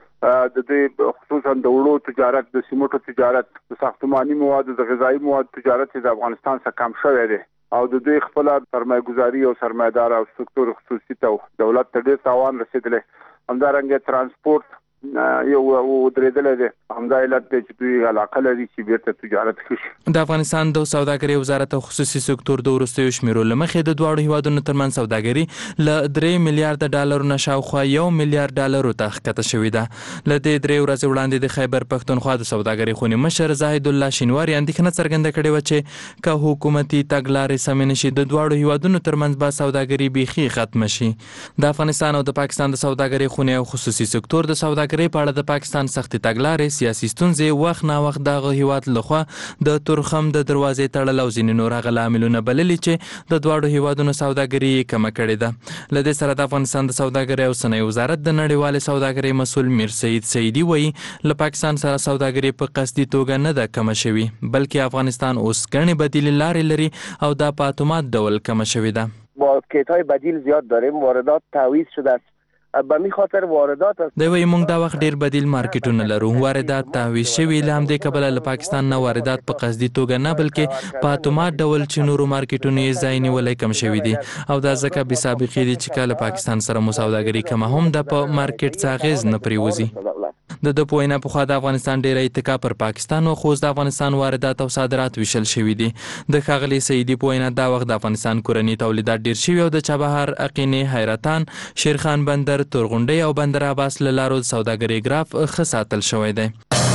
د دې خصوصا د وړو تجارت، د سیمټو تجارت، د ساختماني موادو، د غذایی موادو تجارت د افغانستان څخه کم شوی دی او د دوی خپل سرمایه گذاري او سرمایدار او سکتور خصوصي ته دولت ته ډېر تاوان رسیدلی. همدارنګه ترانسپورت یو ودرېدلی دی. همدا علت دی چې دوی علاقه لري چې بیرته تجارت وشي. د افغانستان د سوداګرۍ وزارت او خصوصي سکتور د وروستیو شمیرو له مخې د دواړو هیوادونو ترمنځ سوداګري له درې میلیارډ ډالرو نه شاوخوا یو میلیارډ ډالرو ته ښکته شوې ده. له دې درې ورځې وړاندې د خیبر پښتونخوا د سوداګرۍ خونې مشر زاهد الله شینواري اندېښنه څرګنده کړې وه چې که حکومتي تګلارې سمې نشي د دواړو هیوادونو ترمنځ به سوداګري بیخي ختمه شي. د افغانستان او د پاکستان د سوداګرۍ خونې او خصوصي سکتور د سوداګرۍ په اړه د پاکستان سختې تګلارې، سیاسي ستونزې وخت نا وخت دغه هیواد لخوا د تورخم د دروازې تړل او ځینې نور هغه لاملونه بللي چې د دواړو هیوادونو سوداګري یې کمه کړې ده. له دې سره د افغانستان د سوداګرۍ او صنایعو وزارت د نړیوالې سوداګرۍ مسؤل میر سعید سعیدي وایي له پاکستان سره سوداګري په قصدي توګه نه ده کمه شوې، بلکې افغانستان اوس ګڼې بدیلې لارې لري او دا په اتومات ډول کمه شوې ده. مارکت‌های بدیل زیاد داریم، واردات تعویض شده است. به می خاطر واردات است. دوی وایي موږ دا وخت ډیر بدیل مارکیټونه لرو. واردات تعویض شوي، له همدې کبله له پاکستان نه واردات په قصدي توګه نه بلکې په اتومات ډول چې نورو مارکیټونو یې ځای نیولی کم شوي دي او دا ځکه بې سابقې دي چې کله پاکستان سره مو سوداګري کمه هم د په مارکیټ څه اغیز نه پرېوځي. د ده په وینا پخوا د افغانستان ډیره اتکا پر پاکستان و، خو اوس د افغانستان واردات او صادرات ویشل شوي دي. د ښاغلي سعیدي په وینا دا وخت د افغانستان کورني تولیدات ډیر شوي او د چابهار، اقینې، حیرتان، شیرخان بندر، تورغونډۍ او بندر عباس له لارو د سوداګرۍ ګراف ښه ساتل شوی دی.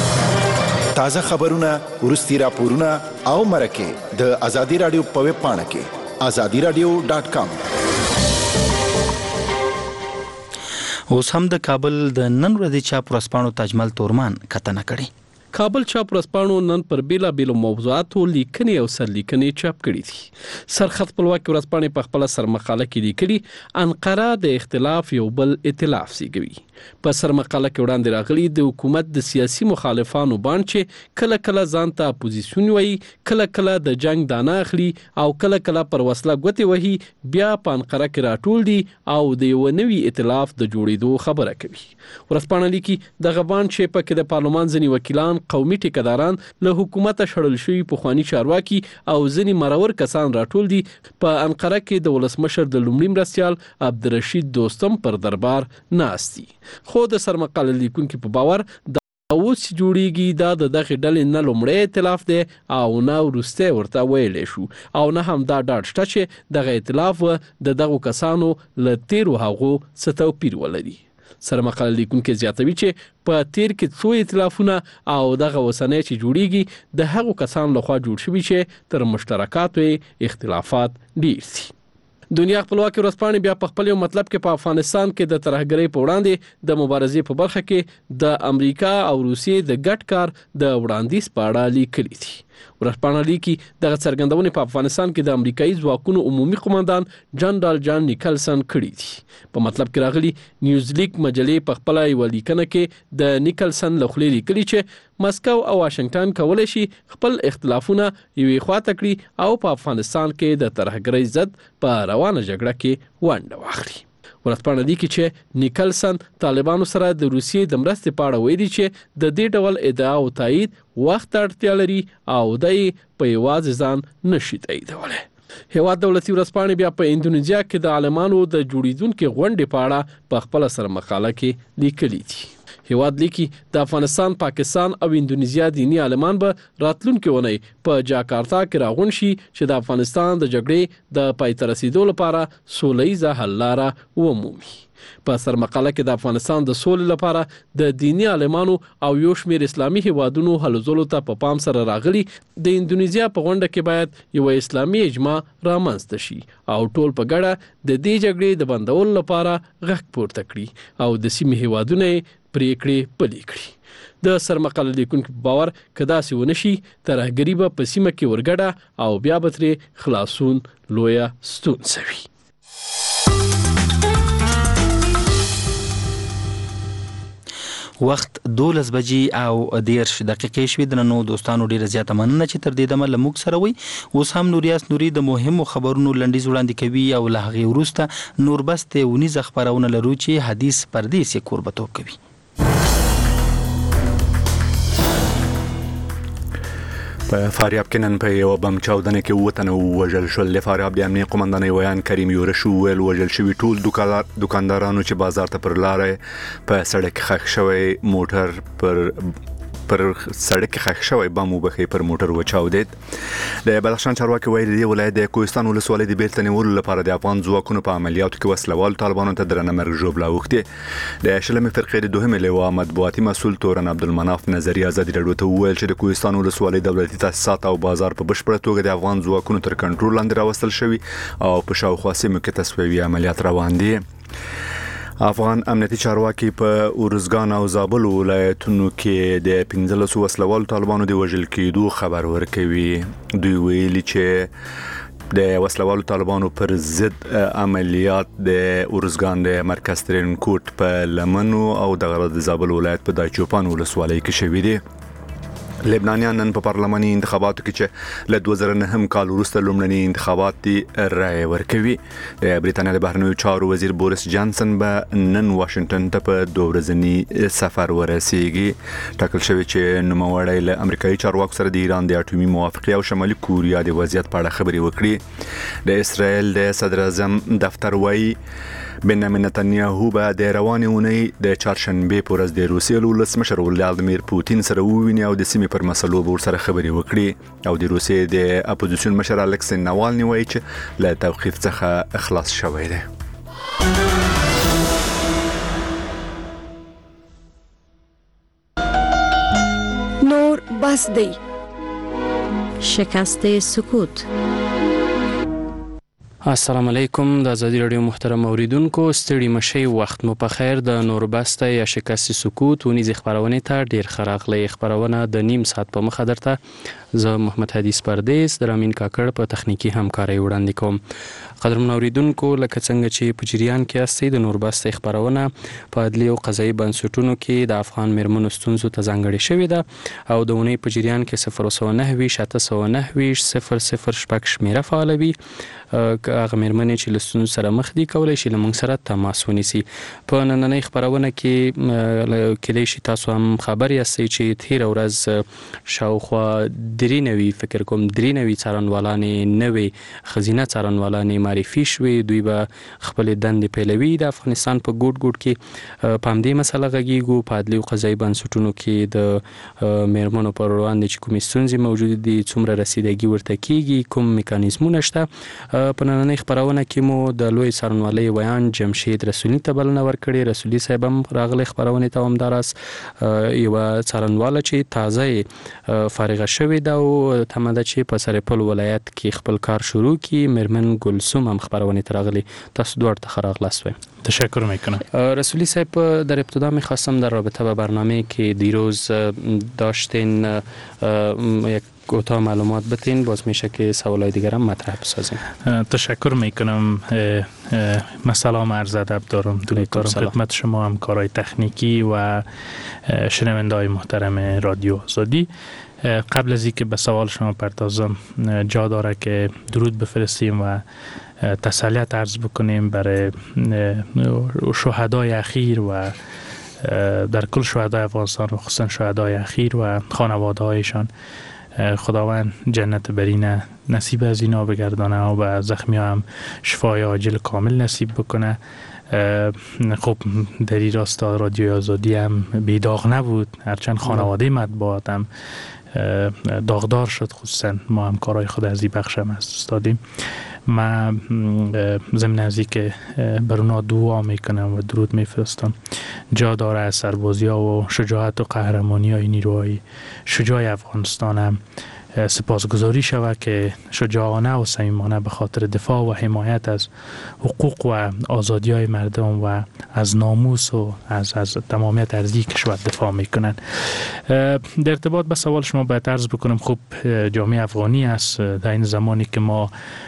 تازه خبرونه، وروستي راپورونه او مرکې د ازادي راډیو په ویب پاڼه کې ازادي راډیو ډاټ کام. اوس هم د کابل د نن ورځې چاپ ورځپاڼو تاجمل تورمان کتنه کړې. کابل چاپ ورځپاڼو نن پر بیلابیلو موضوعاتو لیکنې او سرلیکنې چاپ کړي دي. سرخط خپلواکي ورځپاڼې په خپله سرمقاله کې لیکلي انقره د اختلاف یو بل ائتلاف زیږوي. په سرمقاله کې وړاندې راغلي د حکومت د سیاسي مخالفانو باندې چې کله کله ځان ته اپوزیسیون وایي، کله کله د جنگ دانه اخلي او کله کله پر وسله ګوتې وهي، بیا په انقره کې راټول دي او د یو نوي ائتلاف د جوړېدو خبره کوي. ورځپاڼه لیکي دغه باندې چې پکې د پارلمان ځینې وکیلان قومي ټیکداران له حکومت شړل شوي پخوانی چارواکي او ځینې مرور کسان راټول دي. په انقره کې د ولسمشر د لومړي مرستیال عبدالرشید دوستم پر دربار ناست دي. خو د سرمقاله لیکونکي په باور د اوس جوړیږي دا د دغه ډلې نه لومړی ائتلاف دی او نه وروستی ورته ویلی شو او نه هم دا ډاډ شته چې دغه ائتلاف د دغو کسانو له تیرو هغو څه توپیر ولري. سرمقاله لیکونکي زیاتوي چې په تیر کې څو ائتلافونه او دغه اوسنی چې جوړیږي د هغو کسانو لخوا جوړ شوي چې تر مشترکاتو اختلافات ډیر دي. دنیا خپلواکي ورځپاڼې بیا په خپل یو مطلب کې په افغانستان کې د ترهګرۍ په وړاندې د مبارزې په برخه کې د امریکا او روسیې د ګډ کار د وړاندیز په اړه لیکلي دي. ورځپاڼه لیکي دغه څرګندونې په افغانستان کې د امریکایي ځواکونو عمومي قومندان جنرال جان نیکلسن کړي دي. په مطلب کې راغلي نیوزلیک مجلې په خپل یو لیکنه کې د نیکلسن له خولې لیکلي چې مسکو او واشنگټن کولی شي خپل اختلافونه یوې خواته کړي او په افغانستان کې د ترهګرۍ ضد په روانه جګړه کې ونډه واخلي. ورځپاڼه لیکي چې نیکلسن طالبانو سره د روسیې د مرستې په اړه ویلي چې د دې ډول ادعا او تایید وخت ته اړتیا لري او دی په یوازې ځان نشي تاییدولی. هیواد دولتي ورځپاڼې بیا په اندونیزیا کې د عالمانو د جوړیدونکي غونډې په اړه په خپله سرمقاله کې لیکلي دي. هیواد لیکي د افغانستان، پاکستان او اندونیزیا دینی عالمان به راتلونکي اونۍ په جاکارتا کې راغونډ شي چې د افغانستان د جګړې د پای ته رسیدو لپاره سوله ییزه حل لاره ومومي. په سرمقاله کې د افغانستان د سولې لپاره د دینی عالمانو او یو شمېر اسلامي هیوادونو هلو ځلو ته په پام سره راغلي د اندونیزیا په غونډه کې باید یو اسلامي اجماع رامنځته شي او ټول په ګډه د دې جګړې د بندولو لپاره غږ پورته کړي او د سیمې هیوادونه پریکړې پلي کړي. د سرمقاله لیکونکو په باور که داسې ونه شي ترهګري به په سیمه کې ورګډه او بیا به ترې خلاصون لویه ستونزه وي. وخت دولس بجې او دیرش دقیقې شوې. درنو دوستانو ډیره زیاته مننه چې تر دې دمه له موږ سره وئ. اوس هم نوریاس نوري د مهمو خبرونو لنډیز وړاندې کوي او له هغې وروسته نوربست ونیزه خپرونه لرو چې حدیث پردیس یې کوربتوب کوي. په فاریاب کې نن په یو بم چاودنه کې اووه تنه ووژل شول. د فاریاب د امنیه قومندان ویان کریم یورش وویل وژل شوي ټول دوکاندارانو چې بازار ته پر لارې په سړک ښخ شوی موټر پر پر سړک ښخ شوی بم وبخي پر موټر وچاودید. د بدخشان چارواکي ویلي دی ولایت د کوهستان ولسوالۍ د بیرته نیولو لپاره د افغان ځواکونو په عملیاتو کې وسلوال طالبانو ته درنه مرګ ژوبله اوښتې. د شلمې فرقې د دوهمې لواء مطبوعاتي مسؤل تورن عبدالمناف نظري ازادي راډیو ته وویل چې د کوهستان ولسوالۍ دولتي تاسیسات او بازار په بشپړه توګه د افغان ځواکونو تر کنټرول لاندې راوستل شوي او په شاوخوا سیمو کې تصفیوي عملیات روان دي. افغان امنیتي چارواکي په ارزګان او زابل ولایتونو کې د پنځلسو وسلوالو طالبانو د وژل کېدو خبر ورکوي. دوی ویلي چې د وسلوالو طالبانو پر ضد عملیات د ارزګان د مرکز ترینکوټ په لمنو او د زابل ولایت په دایچوپان ولسوالۍ کې شوي دي. لبنانیان نن په پارلماني انتخاباتو کې چې له دوه زره نهم کال وروسته لومړني انتخابات دي رایه ورکوي. د بریتانیا د بهرنیو چارو وزیر بوریس جانسن به نن واشنگټن ته په دوه ورځني سفر ورسیږي. ټاکل شوی چې نوموړی له امریکایي چارواکو سره د ایران د اټومي موافقې او شمالي کوریا د وضعیت په اړه خبرې وکړي. د اسرائیل د صدر اعظم دفتر وایي بنیامین نتنیاهو به د روانې اونۍ د چهارشنبې په ورځ د روسیې ولسمشر ولادیمیر پوتین سره وویني او د سیمې پر مسلو به ورسره خبرې وکړي. او د روسیې د اپوزیسیون مشر الکسی ناوالني وایي چې له توقیف څخه خلاص شوی دی. نور بس دی شکست سکوت. السلام علیکم. د ازادي رادیو محترم اوریدونکو ستړي مشي وخت مو په خیر. د نوربسته یا شکست سکوت ونیز خبرونه ته ډیر خراغلی خبرونه د نیم ساعت په مخه درته زه محمد حدیث پردیس د رامین کاکړ په تخنیکی همکاري وړاندې کوم. قدرمن اوریدونکو لکه څنګه چې په جریان کې استي د نوربست خبرونه په عدلي او قضایي بنسټونو کې د افغان میرمنو ستونزو ته ځانګړې شوې ده او د ونې په جریان کې صفر سو نه ویش اته سو نه ویش صفر صفر شپږ شمیره فعالوي. هغه میرمنې چې له ستونزو سره مخ دي کولی شي له موږ سره تماس ونیسي. په نننۍ خبرونه کې کېدای شي تاسو هم خبر یاستئ چې تېره ورځ شاوخوا درې نوي فکر کوم درې نوي څارنوالانې نوې ښځینه څارنوالانې معرفي شوې. دوی به خپلې دندې پیلوي د افغانستان په ګوټ ګوټ کې. په همدې مسله غږیږو په عدلي او قضایي بنسټونو کې د میرمنو پر وړاندې چې کومې ستونزې موجودې دي څومره رسیدګي ورته کیږي کوم میکانیزمونه شته. په نننۍ خبرونه کې مو د لوی څارنوالۍ ویان جمشید رسولي ته بلنه ورکړې. رسولي صاحب هم راغلی خبرونې ته همداراز یوه څارنواله چې تازه فارغه شوې ده او تمه ده چې په سرپل ولایت کې خپل کار شروع کړي. میرمن گلسوم هم خبرونې ته راغلی. تاسو دواړه ته ښه راغلاست وایم. تشکر میکنم. رسولی صاحب در ابتدا میخواستم در رابطه با برنامه که دیروز داشتین یک کوتاه معلومات بتین، باز میشه که سوالای دیگر هم مطرح بسازیم. تشکر میکنم. سلام عرض ادب دارم دارم خدمت شما همکارای تکنیکی و شنونده‌های محترم رادیو آزادی. قبل از اینکه به سوال شما پردازم جا داره که درود بفرستیم و تسلیت عرض بکنیم برای شهدای اخیر و در کل شهدای افغانستان و خصوصا شهدای اخیر و خانواده هایشان. خداوند جنت برینه نصیب از اینا بگردانه و به زخمی هم شفای عاجل کامل نصیب بکنه. خب در این راستا رادیوی آزادی هم بیداغ نبود، هرچند خانواده مطبوعات هم داغدار شد، خصوصا ما هم کارهای خود از این بخش هم از دادیم. من ضمن از این که بر اونا دعا میکنم و درود میفرستم. جا داره از سربازی ها و شجاعت و قهرمانی های نیروهای شجاع افغانستان هم سپاسگزاری شود که شجاعانه و صمیمانه به خاطر دفاع و حمایت از حقوق و آزادی های مردم و از ناموس و از از تمامیت ارضی کشور دفاع میکنند. در ارتباط به سوال شما باید عرض بکنم خب جامعه افغانی است در این زمانی که ما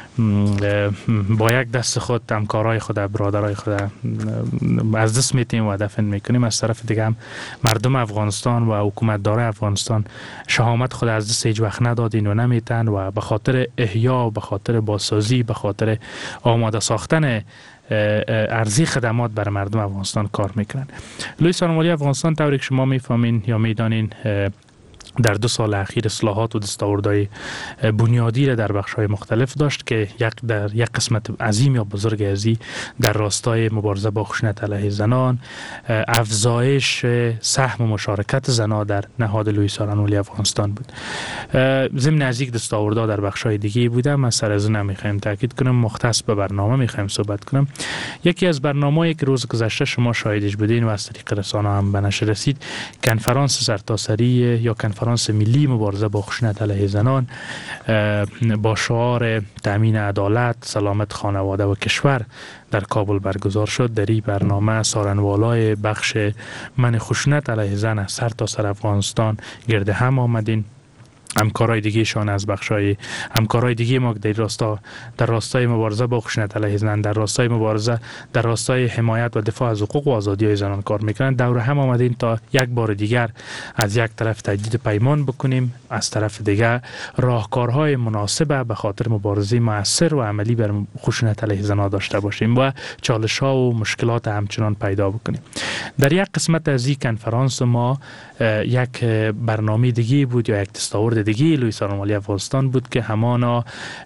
با یک دست خود همکارای خود برادرای خود از دست میتیم و دفن میکنیم، از طرف دیگه هم مردم افغانستان و حکومت داره افغانستان شهامت خود از دست هیچ وقت ندادین و نمیتن و به خاطر احیا و به خاطر بازسازی به خاطر آماده ساختن ارزی خدمات برای مردم افغانستان کار میکنن. لوی څارنوالۍ افغانستان طوری که شما میفهمین یا میدانین در دو سال اخیر اصلاحات و دستاوردهای بنیادی را در بخش‌های مختلف داشت که یک در یک قسمت عظیم یا بزرگ ازی در راستای مبارزه با خشونت علیه زنان، افزایش سهم و مشارکت زنان در نهاد لوی څارنوالۍ افغانستان بود. ضمن از یک دستاوردها در بخش‌های دیگه بوده. من سر از اون می‌خوایم تاکید کنم، مختص به برنامه می‌خوایم صحبت کنم. یکی از برنامه‌ای که روز گذشته شما شاهدش بودین و از طریق رسانه هم به نشر رسید، کنفرانس سرتاسری یا کنفرانس ملی مبارزه با خشونت علیه زنان با شعار تامین عدالت، سلامت خانواده و کشور در کابل برگزار شد. در این برنامه څارنوالای بخش من خشونت علیه زن از سر تا سر افغانستان گرد هم آمدین. همکارای دیگه شان از بخشای همکارای دیگه ما در راستا در راستای مبارزه با خشونت علیه زنان، در راستای مبارزه در راستای حمایت و دفاع از حقوق و آزادی زنان کار میکنن. دور هم آمدیم تا یک بار دیگر از یک طرف تجدید پیمان بکنیم، از طرف دیگر راهکارهای مناسب به خاطر مبارزه مؤثر و عملی بر خشونت علیه زنان داشته باشیم و چالش ها و مشکلات همچنان پیدا بکنیم. در یک قسمت از این کنفرانس ما یک برنامه دیگه بود یا یک دستاورد دیگه لوی څارنوالۍ افغانستان بود که همانا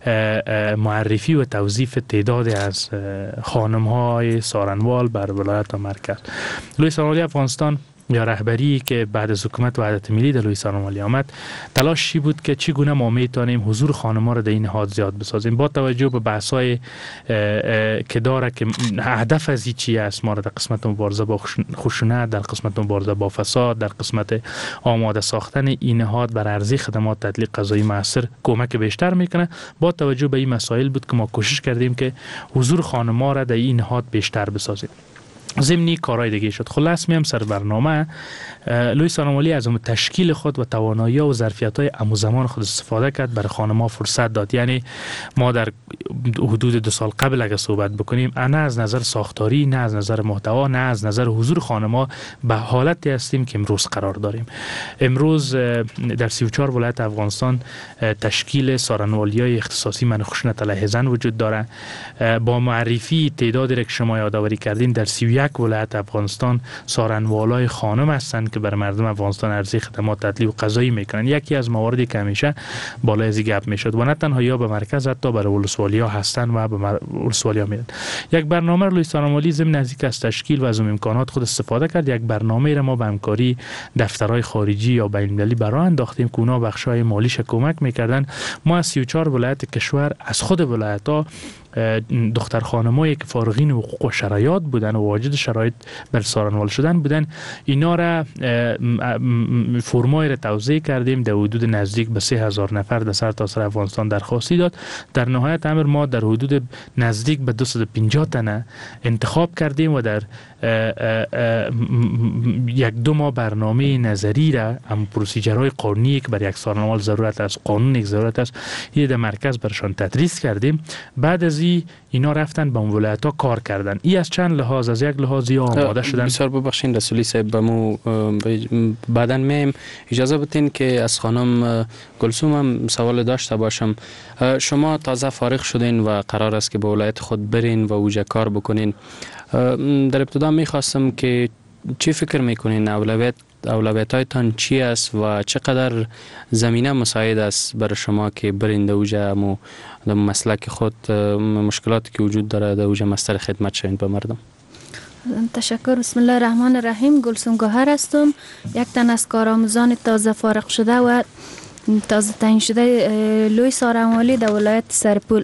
معرفی و توظیف تعدادی از خانم های څارنوال بر ولایت و مرکز. لوی څارنوالۍ افغانستان یا رهبری که بعد از حکومت وحدت ملی در لوی څارنوالۍ آمد تلاشی بود که چگونه ما میتونیم حضور خانم‌ها را در این نهاد زیاد بسازیم با توجه به بحث‌های که داره که هدف از این چی است. ما را در قسمت مبارزه با خشونت، در قسمت مبارزه با فساد، در قسمت آماده ساختن این نهاد بر ارزی خدمات تطبیق قضایی مؤثر کمک بیشتر میکنه. با توجه به این مسائل بود که ما کوشش کردیم که حضور خانم‌ها را در این نهاد بیشتر بسازیم. ضمنی کارهای دیگه شد. خلاص میم سر برنامه لوی سارنوالی از تشکیل خود و توانایی و ظرفیت‌های امو زمان خود استفاده کرد، برای خانم‌ها فرصت داد. یعنی ما در حدود دو سال قبل اگه صحبت بکنیم، نه از نظر ساختاری، نه از نظر محتوا، نه از نظر حضور خانم‌ها به حالتی هستیم که امروز قرار داریم. امروز در سی و چهار ولایت افغانستان تشکیل سارنوالی‌های اختصاصی منع خشونت علیه زن وجود داره. با معرفی تعدادی که شما یادآوری کردین، در سی و یک ولایت افغانستان سارنوالای خانم هستند که بر مردم افغانستان ارزی خدمات عدلی و قضایی میکنن. یکی از مواردی که همیشه بالای از گپ میشد و نه تنها یا به مرکز، حتی برای ولسوالیا هستن و به ولسوالیا میرن. یک برنامه لوی سارنوالی ضمن نزدیک از تشکیل و از امکانات خود استفاده کرد. یک برنامه را ما به همکاری دفترهای خارجی یا بین‌المللی برای انداختیم که اونا بخشای مالیش کمک میکردن. ما از سی و چهار ولایت کشور از خود ولایت‌ها دختر خانمایی که فارغین حقوق و شرایط بودن و واجد شرایط بر سارنوال شدن بودن، اینا را فرمای را توزیع کردیم. در حدود نزدیک به سه هزار نفر در سرتاسر افغانستان درخواستی داد. در نهایت امر ما در حدود نزدیک به دویست و پنجاه تنه انتخاب کردیم و در یک دو ماه برنامه نظری را، هم پروسیجرهای قانونی که برای یک سارنوال ضرورت است، قانون یک ضرورت است، یه در مرکز برشان تدریس کردیم. بعد از اینا رفتن به اون ولایت ها کار کردن. ای از چند لحاظ، از یک لحاظی آماده شدن. بسیار ببخشید رسولی صاحب، بمو بعداً میم اجازه بدین که از خانم گلسوم هم سوال داشته باشم. شما تازه فارغ شدین و قرار است که به ولایت خود برین و اوجه کار بکنین. در ابتدا میخواستم که چی فکر میکنین؟ اولویت اولویت‌هایتان چی است و چقدر زمینه مساعد است برای شما که برین در اوجه مو در مسلک خود مشکلاتی که وجود داره در اوجه مستر خدمت شوین به مردم؟ تشکر. بسم الله الرحمن الرحیم. گلسوم گوهر هستم، یک تن از کارآموزان تازه فارغ شده و تازه تعیین شده لوی سارنوالی در ولایت سرپول.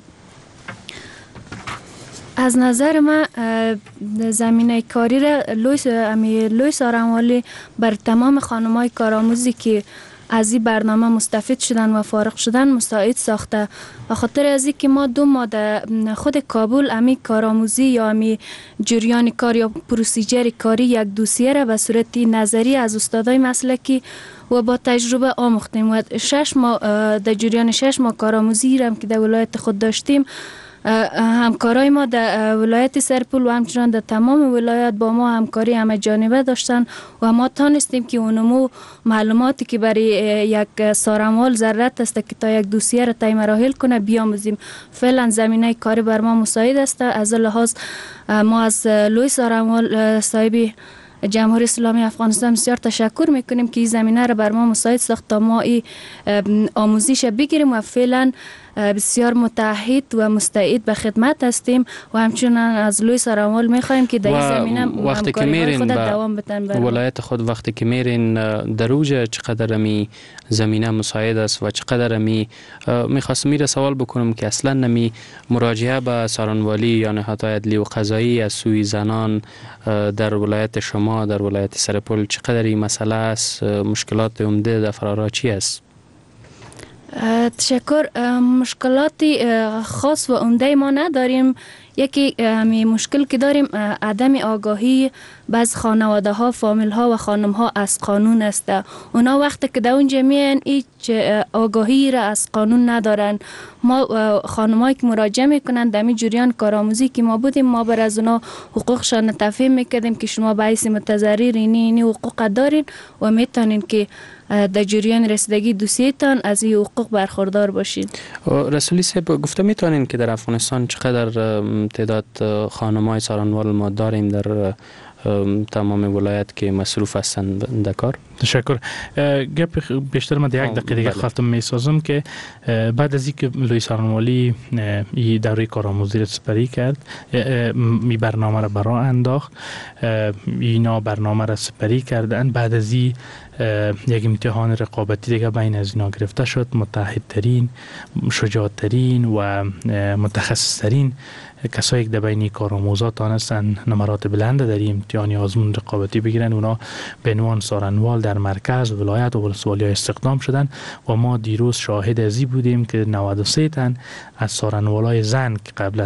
از نظر من زمینه کاری را لوی لوی سارنوالی بر تمام خانم‌های کارآموزی که از این برنامه مستفید شدن و فارغ شدن مساعد ساخته. و خاطر از اینکه ما دو ماه خود کابل امی کارآموزی یا امی جریان کار یا پروسیجر کاری یک دوسیه را به صورت نظری از استادای مسلکی و با تجربه آموختیم و شش ماه در جریان شش ماه کارآموزی را که در ولایت خود داشتیم، همکارای ما در ولایت سرپول و همچنان در تمام ولایت با ما همکاری همه جانبه داشتن و ما تانستیم که اونمو معلوماتی که برای یک سارنوال ضرورت است که تا یک دوسیه را طی مراحل کنه بیاموزیم. فعلا زمینه کاری بر ما مساعد است. از لحاظ ما از لوی سارنوال صاحب جمهوری اسلامی افغانستان بسیار تشکر میکنیم که این زمینه را بر ما مساعد ساخت تا ما این آموزش بگیریم و فعلا بسیار متعهد و مستعد به خدمت هستیم و همچنان از لوی سارنوال میخوایم که در این زمینه همکاری خود دوام بدن. ولایت خود وقتی که میرین در اوج چقدر می زمینه مساعد است و چقدر می میخواستم میره سوال بکنم که اصلا نمی مراجعه به سارنوالی یا نهادهای عدلی و قضایی از سوی زنان در ولایت شما، در ولایت سرپول چقدر این مسئله است؟ مشکلات عمده در فرارا چی است؟ تشکر. مشکلاتی خاص و عمده ما نداریم. یکی همین مشکل که داریم عدم آگاهی بعض خانواده ها، فامیل ها و خانم ها از قانون است. اونا وقتی که در اونجا میان هیچ آگاهی را از قانون ندارن. ما خانمایی که مراجعه میکنن در این جریان کارآموزی که ما بودیم، ما بر از اونا حقوقشان تفهیم میکردیم که شما باعث متضرر اینی اینی حقوق دارین و میتونین که در جریان رسیدگی دوسیتان از این حقوق برخوردار باشید. رسولی صاحب گفته میتونین که در افغانستان چقدر تعداد خانم‌های سارنوال ما داریم در تمام ولایت که مصروف هستند در کار؟ تشکر. گپ بیشتر من یک دقیقه دیگه خاطم میسازم که بعد از اینکه لوی سارنوالی این دوره کارآموزی را سپری کرد، می برنامه را برای انداخت، اینا برنامه را سپری کردن. بعد از این یک امتحان رقابتی دیگه بین از اینا گرفته شد. متحدترین، شجاعترین و متخصصترین کسایی که در بین کارآموزا تانستن نمرات بلند در این امتحان آزمون رقابتی بگیرن، اونا به عنوان سارنوال در مرکز ولایت و ولسوالی استخدام شدن و ما دیروز شاهد ازی بودیم که نود و سه تن از سارنوالای زن که قبلا در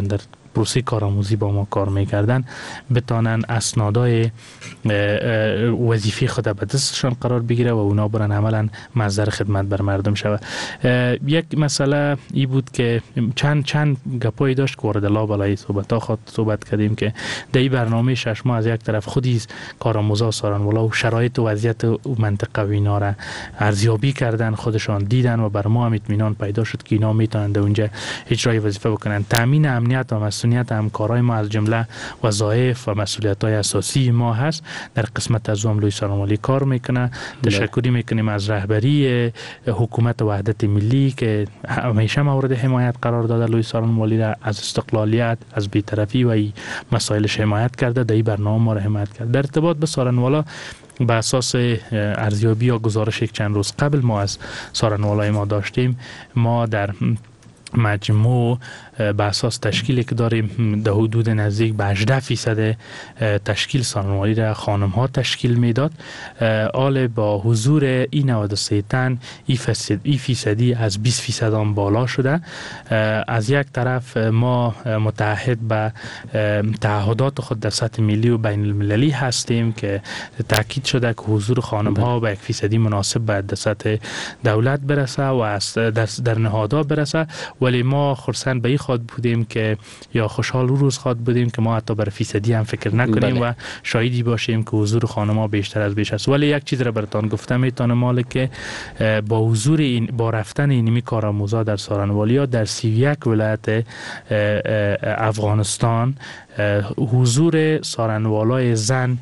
پروسه کارآموزی با ما کار میکردن بتانن اسنادای وظیفه خود به دستشان قرار بگیره و اونا برن عملا مصدر خدمت بر مردم شود. یک مسئله ای بود که چند چند گپایی داشت که وارد لابلای صحبت ها خود صحبت کردیم که در این برنامه شش ماه از یک طرف خودی کارآموزا سارنوالا و شرایط و وضعیت منطقه و اینا را ارزیابی کردن، خودشان دیدن و بر ما هم اطمینان پیدا شد که اینا میتونن در اونجا اجرای وظیفه بکنن. تامین امنیت و مسئولیت همکارای ما از جمله وظایف و مسئولیت‌های اساسی ما هست. در قسمت از هم لوی سارنوالی کار میکنه. تشکری میکنیم از رهبری حکومت وحدت ملی که همیشه مورد حمایت قرار داده لوی سارنوالی را، از استقلالیت، از بی‌طرفی و مسائلش حمایت کرده، در این برنامه ما را حمایت کرد. در ارتباط به سارنوالا به اساس ارزیابی یا گزارش یک چند روز قبل ما از سارنوالای ما داشتیم، ما در مجموع به اساس تشکیلی که داریم در حدود نزدیک به هجده فیصد تشکیل سارنوالی را خانم ها تشکیل میداد. آل با حضور این نود و سه تن ای فیصدی از بیست فیصد هم بالا شده. از یک طرف ما متعهد به تعهدات خود در سطح ملی و بین المللی هستیم که تاکید شده که حضور خانم ها به یک فیصدی مناسب باید در سطح دولت برسه و در نهادها برسه، ولی ما خرسند به این خواد بودیم که یا خوشحال روز خواد بودیم که ما حتی بر فیصدی هم فکر نکنیم بله. و شاهدی باشیم که حضور خانم‌ها بیشتر از بیش است. ولی یک چیز را براتون گفتم میتونه مال که با حضور این با رفتن اینمی کارآموزا در سارنوالیا در سی و یک ولایت افغانستان حضور سارنوالای زن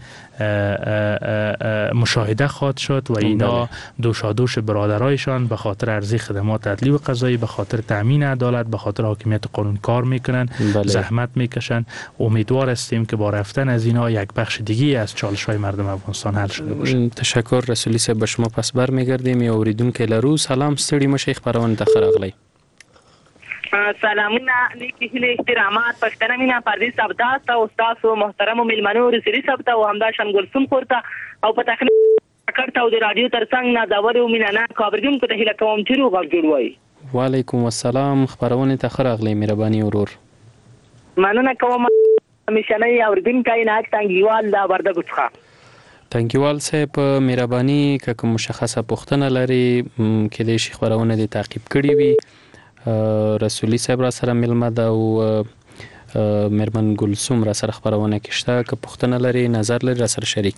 مشاهده خواهد شد و اینا دوشادوش برادرایشان به خاطر ارزی خدمات عدلی و قضایی، به خاطر تامین عدالت، به خاطر حاکمیت قانون کار میکنن، بله. زحمت میکشن. امیدوار هستیم که با رفتن از اینا یک بخش دیگه از چالش‌های مردم افغانستان حل شده باشه. تشکر رسولی صاحب، به شما پس برمیگردیم. یا اوریدونکو لرو سلام ستړي مشه خبرونه تخر اغلی. سلامونه نیکی هیله احترامات پښتنه مینا پردیس ابداس ته استاد محترم ملمنو رسری صاحب ته او همدا شنګل سم خورته او په تخنیک کړه او د رادیو ترڅنګ نه دا ورو مینا نه خبرګم ته هیله کوم چې روغ جوړوي. وعلیکم السلام، خبرونه تخر اغلی مهرباني ورور. مننه کوم میشنه اوردونکو نه تنګیوال دا ورده ګڅخه. تنګیوال صاحب مهرباني که مشخصه پښتنه لري کې د شي خبرونه د تعقیب کړي وي. رسولی صاحب را سره ملمه ده او مرمن گلسوم را سره خبرونه کشته که پښتنه لري نظر لري را سره شریک.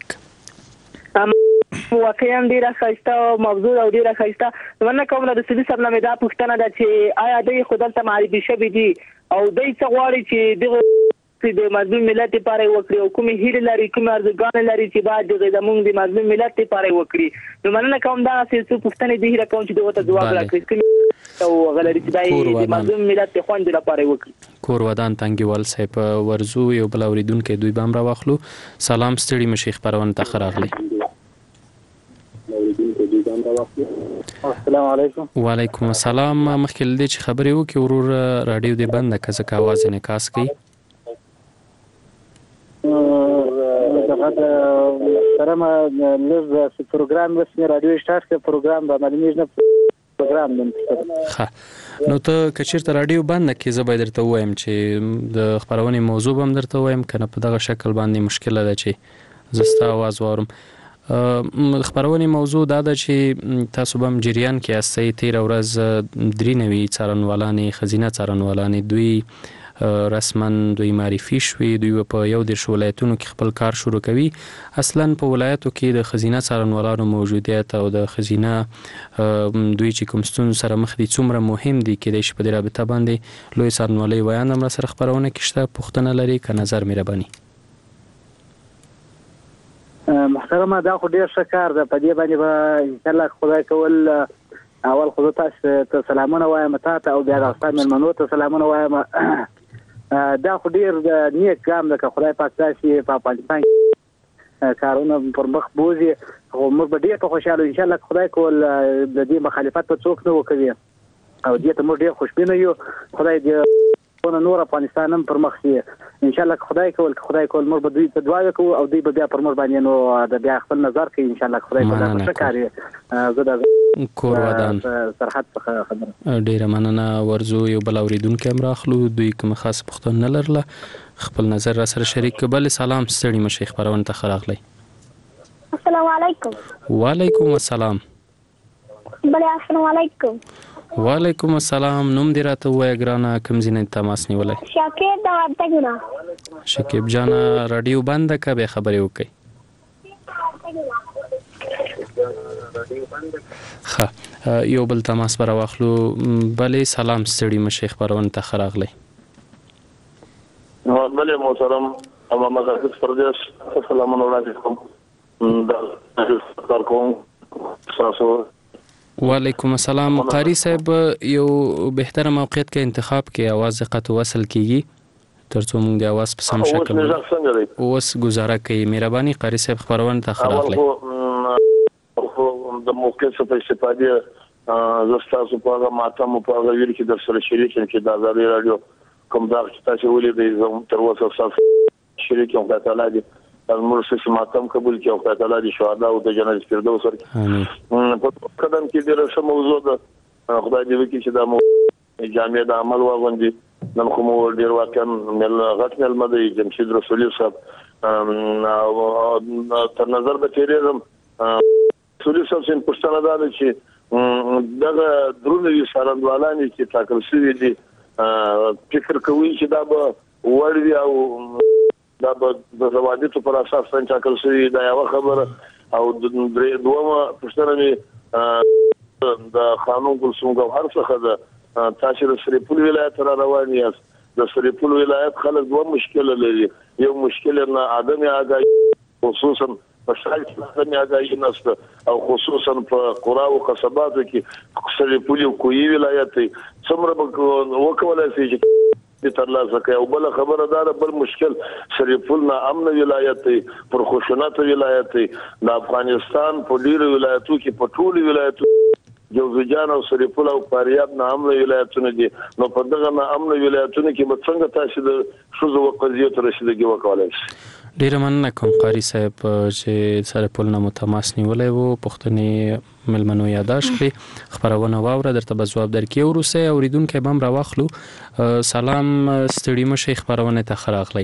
واقعا ډیره ښایسته موضوع او ډیره ښایسته. مننه کوم د رسولی صاحب نه دا پښتنه ده چې آیا دوی خودل ته معرفي شوي دي او دوی څه غواړي چې دغه د مظلوم ملت لپاره وکړي او کومې هیلې لري، کومې ارزوګانې لري چې باید د زموږ د مظلوم ملت لپاره وکړي. نو مننه کوم دا څه پوښتنې دي هیله کوم چې دغه ته ځواب راکړي او غلري چې د مظلوم ملت د خوند لپاره وکړي. کور ودان تنګیوال صاحب ورزو یو بل اوریدونکو دوی بام را واخلو. سلام ستړي مشه خبرونه تخر اغلی. السلام علیکم. وعلیکم السلام. مخکې لدی چې خبرې وکړي ورور رادیو دې بند کړه ځکه आवाज نه کاس کوي. دغه سره لږ پروګرام وسنی رادیو سٹارټ کې پروګرام د معلومیږي نه پروګرام ښه نو ته کچیرته رادیو بند کې زه به درته وایم چې د خبرونې موضوع هم درته وایم کنه په دغه شکل باندې مشکل ده چې زستا आवाज وارم. خبرونې موضوع دا ده چې تاسو به جریان کې اسې تیر ورځ درې نوي څارنوالانې خزینه څارنوالانې دوی رسمن دوی معرفي شوي. دوی په یو د ولایتونو کې خپل کار شروع کوي. اصلا په ولایتو کې د خزینه څارنوالانو موجودیت او د خزینه دوی چې کوم ستونزو سره مخ دي څومره مهم دي کېدای شي په دې رابطه باندې لوی څارنوالۍ ویان هم سره خبرونه کېشته. پوښتنه لري که نظر مهرباني. محترمه دا خو ډېر ښه کار ده. په دې باندې به انشاءالله خدای کول اول خو تاسو ته سلامونه وایم تاسو او بیا د خپل ملمنو ته سلامونه وایم. دا خو ډېر نیک ګام ده که خدای پاک تاسو په افغانستان کارونه پر مخ بوزي او موږ به ډېر په خوشاله ان شاء الله خدای کول د دې مخالفت په څوک نه وکړي او دې ته موږ ډېر خوشبینه یو. خدای دې نور افغانستان هم پر مخ شي ان شاء الله خدای کول خدای کول موږ به دوی ته دعا وکړو او دوی به بیا پر موږ باندې نو د بیا خپل نظر کوي ان شاء الله خدای کول دا ښه کاری زه کور ودان سرحد څخه خبره. ډیره مننه. ورزو یو بل اوریدونکو هم راخلو، دوی کوم خاص پوښتنه نه لرله، خپل نظر را سره شریک کړل. سلام ستړي مشه خبرونه ته راغلی. السلام علیکم. وعلیکم السلام. بله السلام علیکم. وعلیکم السلام. نوم دې راته ووایه ګرانه، کوم ځای نه تماس نیولی؟ شکیب د وردګ. شکیب جانه رادیو بنده که به خبرې وکړئ. ښه یو بل تماس به راواخلو. بلې سلام ستړي مشه خبرونه ته راغلی. بله محترم محمد حافظ پردیس سلامونه وړاندې کوم. وعلیکم السلام. قاری صاحب یو بهتر موقعیت کې انتخاب کې आवाज قطع وصل کیږي ترڅو موږ د आवाज په سم شکل اوس گزاره کوي. مهرباني قاری صاحب خبرونه ته راغلی. د موقعیت څخه استفاده زستاسو په هغه ماته په هغه ویل کې در سره شریک یم چې د آزادي رادیو کوم دا چې تاسو ولې د زم تر اوسه تاسو شریک یم. خدای تعالی دې موږ څه ماتم قبول کړي او خدای تعالی دې شهدا او د جنت فردوس ورکړي. په قدم کې د رسم موضوع ده خدای دې وکړي چې دا مو جامع د عمل واغوندي. نن خو مو ډیر واقعا مل غټ مل مده جمشید رسولي صاحب تر نظر به تیرېزم رسولي صاحب څنګه پښتنه ده چې دغه درونوي سارندوالانی چې تاکل شوی دي فکر کوي چې دا به وړوي او دا به د زوادیتو پر اساس څنګه تاکل شوی دا یو خبره. او دومره پښتنه د قانون کلثوم ګوهر څخه ده تاسو د سریپول ولایت را روان یاست. د سریپول ولایت خلک دوه مشکل لري. یو مشکل نه عدم آگاهی خصوصا په شال کې عدم آگاهی نشته او خصوصا په قرا او قصباتو کې سریپول او کوی ولایت څومره وکولای شي چې تر لاسه کوي. او بل خبره ده بل مشکل سریپول نه امن ولایت پر خوشنات ولایت د افغانستان په ډیرو ولایتو کې په ټولو ولایتو جوزجان او سریپول او فاریاب نه امن ولایتونه دي. نو په دغه نه امن ولایتونه کې به څنګه تاسو د شوزو وقضیه تر رسیدګي وکولای شئ؟ ډیره مننه کوم قاری صاحب چې سریپول نه متماس نیولای وو. پښتني ملمنو یاداش کړي خبرونه واوره درته به جواب درکې. وروسته اوریدونکو به هم راواخلو. سلام ستړي مشه خبرونه ته راغلی.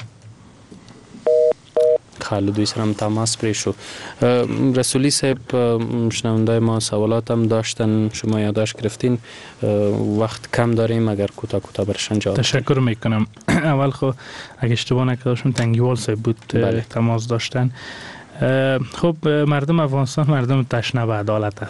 خالد دوی سرم تماس پرې شو. رسولی صاحب شنونده ما سوالات هم داشتن، شما یادداشت گرفتین. وقت کم داریم، اگر کوتاه کوتاه برشان جواب. تشکر میکنم. اول خب اگه اشتباه نکردم تنگیوال صاحب بود بله. تماس داشتن. خب مردم افغانستان مردم تشنه به عدالت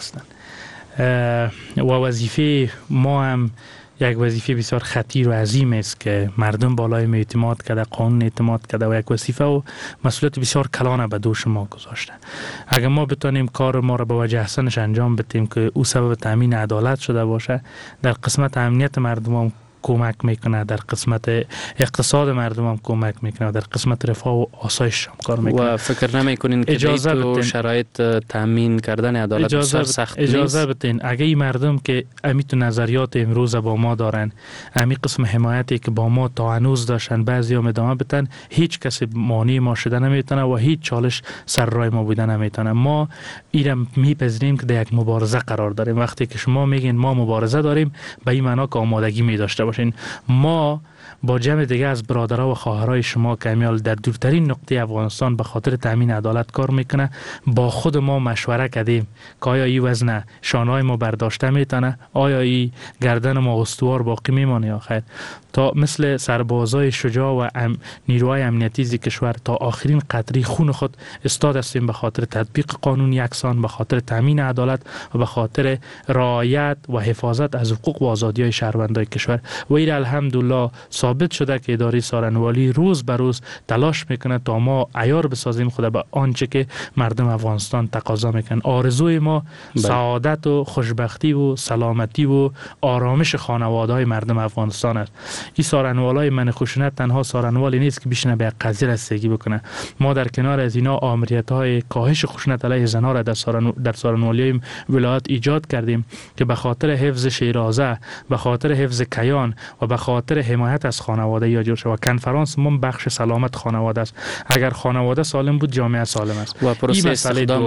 هستند و وظیفه ما هم یک وظیفه بسیار خطیر و عظیم است که مردم بالای ما اعتماد کرده، قانون اعتماد کرده و یک وظیفه و مسئولیت بسیار کلان به دوش ما گذاشته. اگر ما بتونیم کار ما را به وجه احسنش انجام بدیم که او سبب تامین عدالت شده باشه، در قسمت امنیت مردم هم کمک میکنه، در قسمت اقتصاد مردم هم کمک میکنه، در قسمت رفاه و آسایش هم کار میکنه. و فکر نمیکنین که اجازه بدین شرایط تامین کردن عدالت بسیار سخت نیست؟ اجازه بدین اگه این مردم که امیت نظریات امروز با ما دارن، امی قسم حمایتی که با ما تا هنوز داشتن، بعضی هم ادامه بدن، هیچ کسی مانع ما شده نمیتونه و هیچ چالش سر راه ما بوده نمیتونه. ما اینم میپذیریم که در یک مبارزه قرار داریم. وقتی که شما میگین ما مبارزه داریم، به این معنا که آمادگی می داشته باشین. ما با جمع دیگه از برادرها و خواهرای شما که امیال در دورترین نقطه افغانستان به خاطر تامین عدالت کار میکنه، با خود ما مشوره کردیم که آیا این وزن شانهای ما برداشته میتونه، آیا این گردن ما استوار باقی میمانه یا خیر. تا مثل سربازای شجاع و ام نیروهای امنیتی کشور تا آخرین قطره خون خود استاد هستیم به خاطر تطبیق قانون یکسان، به خاطر تامین عدالت و به خاطر رعایت و حفاظت از حقوق و آزادی‌های شهروندان کشور. و این الحمدلله ثابت شده که اداره سارنوالی روز به روز تلاش میکنه تا ما عیار بسازیم خود به آنچه که مردم افغانستان تقاضا میکنن. آرزوی ما بله. سعادت و خوشبختی و سلامتی و آرامش خانواده‌های مردم افغانستان است. این سارنوالای من خشونت تنها سارنوالی نیست که بشینه به قضیه رسیدگی بکنه. ما در کنار از اینا آمریت‌های کاهش خشونت علیه زنان را در سارن در سارنوالی ولایت ایجاد کردیم که به خاطر حفظ شیرازه، به خاطر حفظ کیان و به خاطر حمایت از خانواده یا جور شود. کنفرانس ما بخش سلامت خانواده است. اگر خانواده سالم بود جامعه سالم است. و پروسه استخدام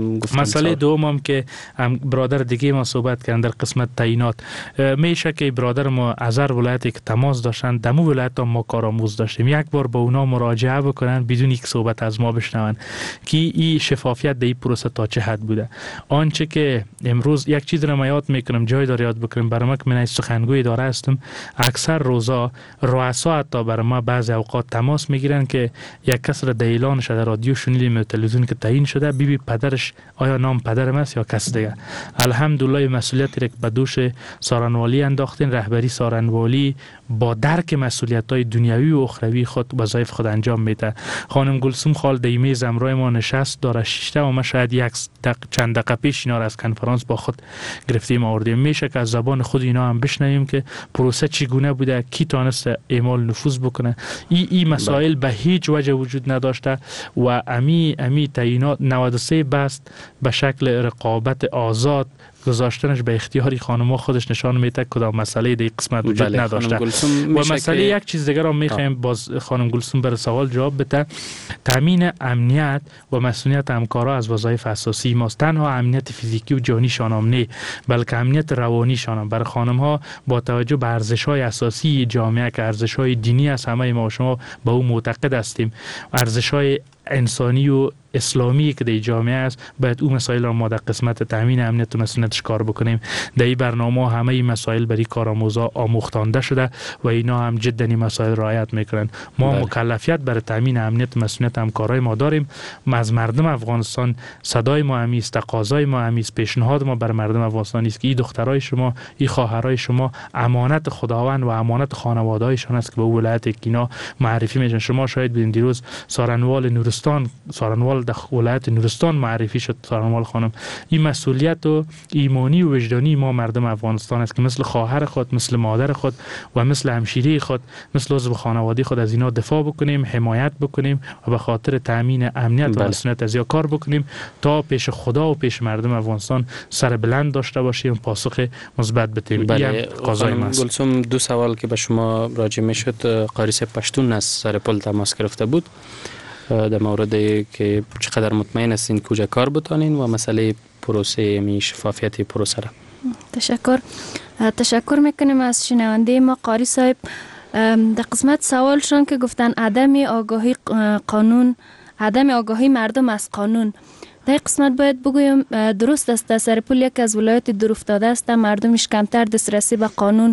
مسئله دوم هم که برادر دیگه ما صحبت کردن در قسمت تعیینات، میشه که برادر ما از هر ولایتی که تماس داشتن دمو ولایت ما کارآموز داشتیم، یک بار با اونا مراجعه بکنن بدون یک صحبت از ما بشنون که این شفافیت در این پروسه تا چه حد بوده. آنچه که امروز یک چیز رو ما یاد میکنم، جای داره یاد بکنم، برای ما که من سخنگوی اداره هستم، اکثر روزا رؤسا حتی برای ما بعضی اوقات تماس میگیرن که یک کس را در اعلان شده رادیو شنیدیم تلویزیون که تعیین شده، بی بی پدرش آیا نام پدرم است یا کس دیگه. الحمدلله مسئولیتی را که به دوش سارنوالی انداختین، رهبری سارنوالی با درک مسئولیت‌های دنیوی و اخروی خود وظایف خود انجام میده. خانم گلسوم خال در میز امروی ما نشست داره شیشته و ما شاید یک دق... چند دقیقه پیش اینا را از کنفرانس با خود گرفتیم آوردیم. میشه که از زبان خود اینا هم بشنویم که پروسه چگونه بوده، کی تانست اعمال نفوذ بکنه. این ای مسائل به هیچ وجه وجود نداشته و امی امی تعیینات نود و سه بست به شکل رقابت آزاد گذاشتنش به اختیاری خانم‌ها خودش نشان میده کدام مسئله در قسمت وجود بله، نداشته. و مسئله یک چیز دیگر رو میخوایم باز خانم گلسوم بر سوال جواب بده. تامین امنیت و مسئولیت همکارا از وظایف اساسی ماست. تنها امنیت فیزیکی و جانیشان هم نه، بلکه امنیت روانیشان هم. برای خانم‌ها با توجه به ارزش‌های اساسی جامعه که ارزش‌های دینی است، همه ما شما به او معتقد هستیم، ارزش‌های انسانی و اسلامی که در جامعه است، باید اون مسائل را ما در قسمت تامین امنیت و مسئولیتش کار بکنیم. در این برنامه همه این مسائل برای کارآموزا آموختانده شده و اینا هم جدا این مسائل رعایت میکنن. ما بله. مکلفیت برای تامین امنیت و مسئولیت همکارای ما داریم. ما از مردم افغانستان صدای ما همی است، تقاضای ما همی است، پیشنهاد ما بر مردم افغانستان است که این دخترای شما، این خواهرای شما امانت خداوند و امانت خانواده‌هایشان است که به ولایت کینا معرفی میشن. شما شاید ببینید دیروز سارنوال نورستان، سارنوال در ولایت نورستان معرفی شد. سارنوال خانم، این مسئولیت و ایمانی و وجدانی ما مردم افغانستان است که مثل خواهر خود، مثل مادر خود و مثل همشیره خود، مثل عضو خانواده خود از اینا دفاع بکنیم، حمایت بکنیم و به خاطر تامین امنیت بله. و مسئولیت از کار بکنیم تا پیش خدا و پیش مردم افغانستان سر بلند داشته باشیم، پاسخ مثبت بدیم. بله. خانم گلسوم، دو سوال که به شما راجع میشد، قاری صاحب پشتون از سر پل تماس گرفته بود در مورد که چقدر مطمئن هستین کجا کار بتانین و مسئله پروسه می شفافیت پروسه را. تشکر تشکر میکنیم از شنونده ما قاری صاحب. در قسمت سوالشون که گفتن عدم آگاهی قانون، عدم آگاهی مردم از قانون، در قسمت باید بگویم درست است سرپل یک از ولایت دورافتاده است، مردمش کمتر دسترسی به قانون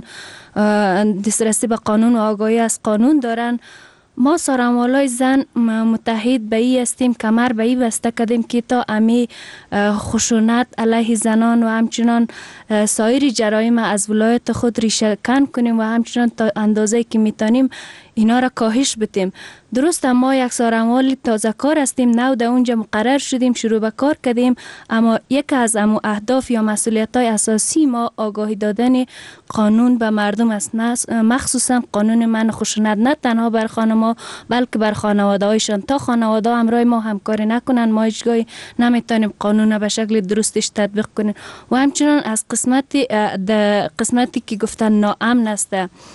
دسترسی به قانون و آگاهی از قانون دارن. ما سارنوالای زن متحد به ای هستیم، کمر به ای بسته کردیم که تا امی خشونت علیه زنان و همچنان سایر جرایم از ولایت خود ریشه کن کنیم و همچنان تا اندازه که میتونیم اینا را کاهش بدیم. درست ما یک سارنوال تازه کار هستیم، نو در اونجا مقرر شدیم، شروع به کار کردیم، اما یک از امو اهداف یا مسئولیت های اساسی ما آگاهی دادن قانون به مردم است، مخصوصا قانون منع خشونت، نه تنها بر خانم‌ها بلکه بر خانواده هایشان. تا خانواده همراه ما همکاری نکنن ما هیچگاهی نمیتونیم قانون را به شکل درستش تطبیق کنیم. و همچنان از قسمتی د قسمتی که گفتن ناامن است،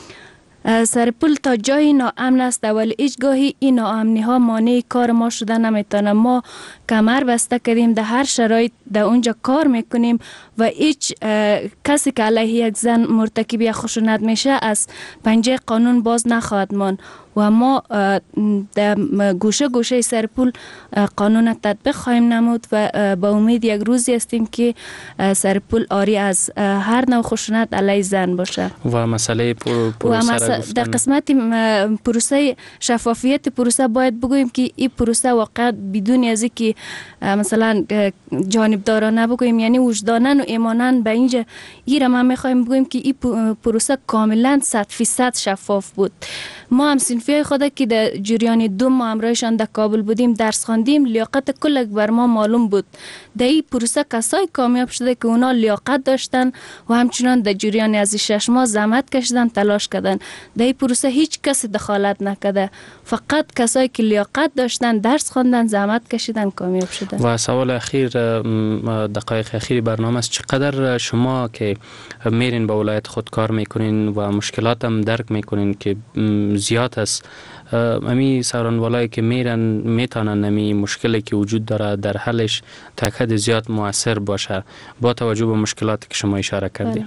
سرپل تا جایی ناامن است، ولی هیچگاهی این ناامنی ها مانع کار ما شده نمیتونه. ما کمر بسته کردیم، در هر شرایط در اونجا کار میکنیم و هیچ کسی که علیه یک زن مرتکب یک خشونت میشه از پنجه قانون باز نخواهد ماند و ما در گوشه گوشه سرپل قانون تطبیق خواهیم نمود و با امید یک روزی هستیم که سرپل آری از هر نوع خشونت علیه زن باشه. و مسئله پروسه را گفتن در قسمت پروسه شفافیت پروسه باید بگوییم که این پروسه واقعا بدون از اینکه مثلا جانبدارانه بگوییم، یعنی وجدانن و ایمانن به اینجا این را ما میخوایم بگوییم که این پروسه کاملا صد فیصد شفاف بود. ما هم صنفی خود که در جریان دو ماه همراهشان در کابل بودیم درس خواندیم، لیاقت کلک بر ما معلوم بود. در این پروسه کسای کامیاب شده که اونا لیاقت داشتن و همچنان در جریان از شش ماه زحمت کشیدن، تلاش کردن. در این پروسه هیچ کسی دخالت نکرده، فقط کسایی که لیاقت داشتن، درس خواندن، زحمت کشیدن، کامیاب شدن. و سوال اخیر، دقایق اخیر برنامه است، چقدر شما که میرین به ولایت خود کار میکنین و مشکلات هم درک میکنین که زیاد است، امی سارانوالایی که میرن میتونن امی مشکلی که وجود داره در حلش تا حد زیاد مؤثر باشه با توجه به مشکلاتی که شما اشاره کردین؟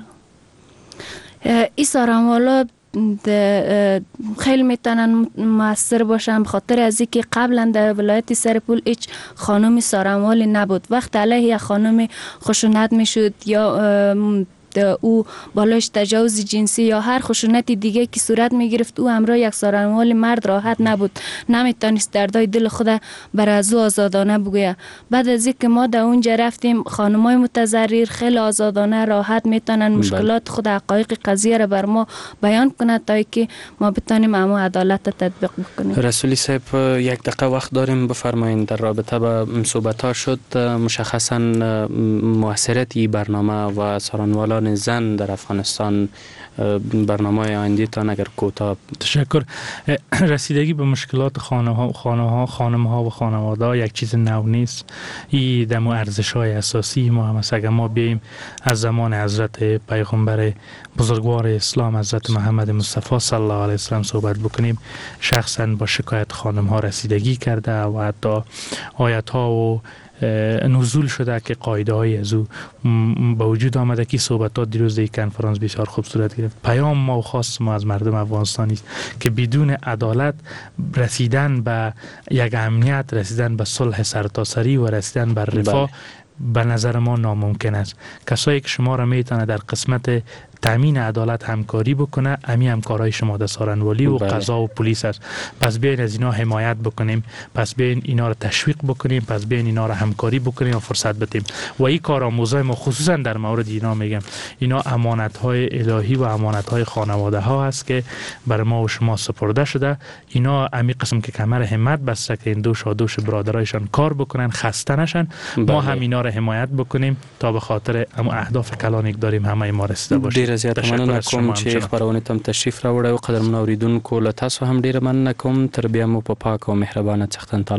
این سارانوالا خیلی میتونن مؤثر باشن، بخاطر از اینکه قبلا در ولایت سرپول هیچ خانم سارانوالی نبود. وقت علیه خانم خشونت میشد یا او بالاش تجاوز جنسی یا هر خشونت دیگه که صورت می گرفت، او همراه یک سارانوال مرد راحت نبود، نمیتونست دردای دل خود بر از او آزادانه بگویه. بعد از اینکه ما در اونجا رفتیم، خانمای متضرر خیلی آزادانه راحت میتونن مشکلات خود، حقایق قضیه را بر ما بیان کنه تا اینکه ما بتونیم اما عدالت تطبیق بکنیم. رسولی صاحب، یک دقیقه وقت داریم، بفرمایید. در رابطه با صحبت ها شد مشخصا موثریت این برنامه و سارانوالان زن در افغانستان، برنامه آینده تان اگر کوتاه. تشکر. رسیدگی به مشکلات خانه ها خانه ها خانم ها و خانواده ها یک چیز نو نیست. این دمو ارزش های اساسی ما هم است. اگر ما بیایم از زمان حضرت پیغمبر بزرگوار اسلام حضرت محمد مصطفی صلی الله علیه و سلم صحبت بکنیم، شخصا با شکایت خانم ها رسیدگی کرده و حتی آیت ها و نزول شده که قاعده های از او با وجود آمده که صحبتات دیروز در کنفرانس بسیار خوب صورت گرفت. پیام ما و خاص ما از مردم افغانستانی است که بدون عدالت رسیدن به یک امنیت، رسیدن به صلح سرتاسری و رسیدن به رفاه به نظر ما ناممکن است. کسایی که شما را میتونه در قسمت تامین عدالت همکاری بکنه، امی همکارای شما در سارانوالی و قضا و پلیس است. پس بیاین از اینا حمایت بکنیم، پس بیاین اینا را تشویق بکنیم، پس بیاین اینا را همکاری بکنیم و فرصت بدیم. و این کارآموزای ما خصوصا در مورد اینا میگم، اینا امانت های الهی و امانت های خانواده ها است که بر ما و شما سپرده شده. اینا امی قسم که کمر همت بسته که این دوش و دوش برادرایشان کار بکنن، خسته نشن. ما هم اینا را حمایت بکنیم تا به خاطر اما اهداف کلانی که داریم همه ما رسیده باشیم. زیات مننه کوم چې خبرونه تم تشریف راوړی او قدر منوریدونکو له تاسو هم ډیر مننه کوم. تر بیا مو په پاک او مهربانه څښتن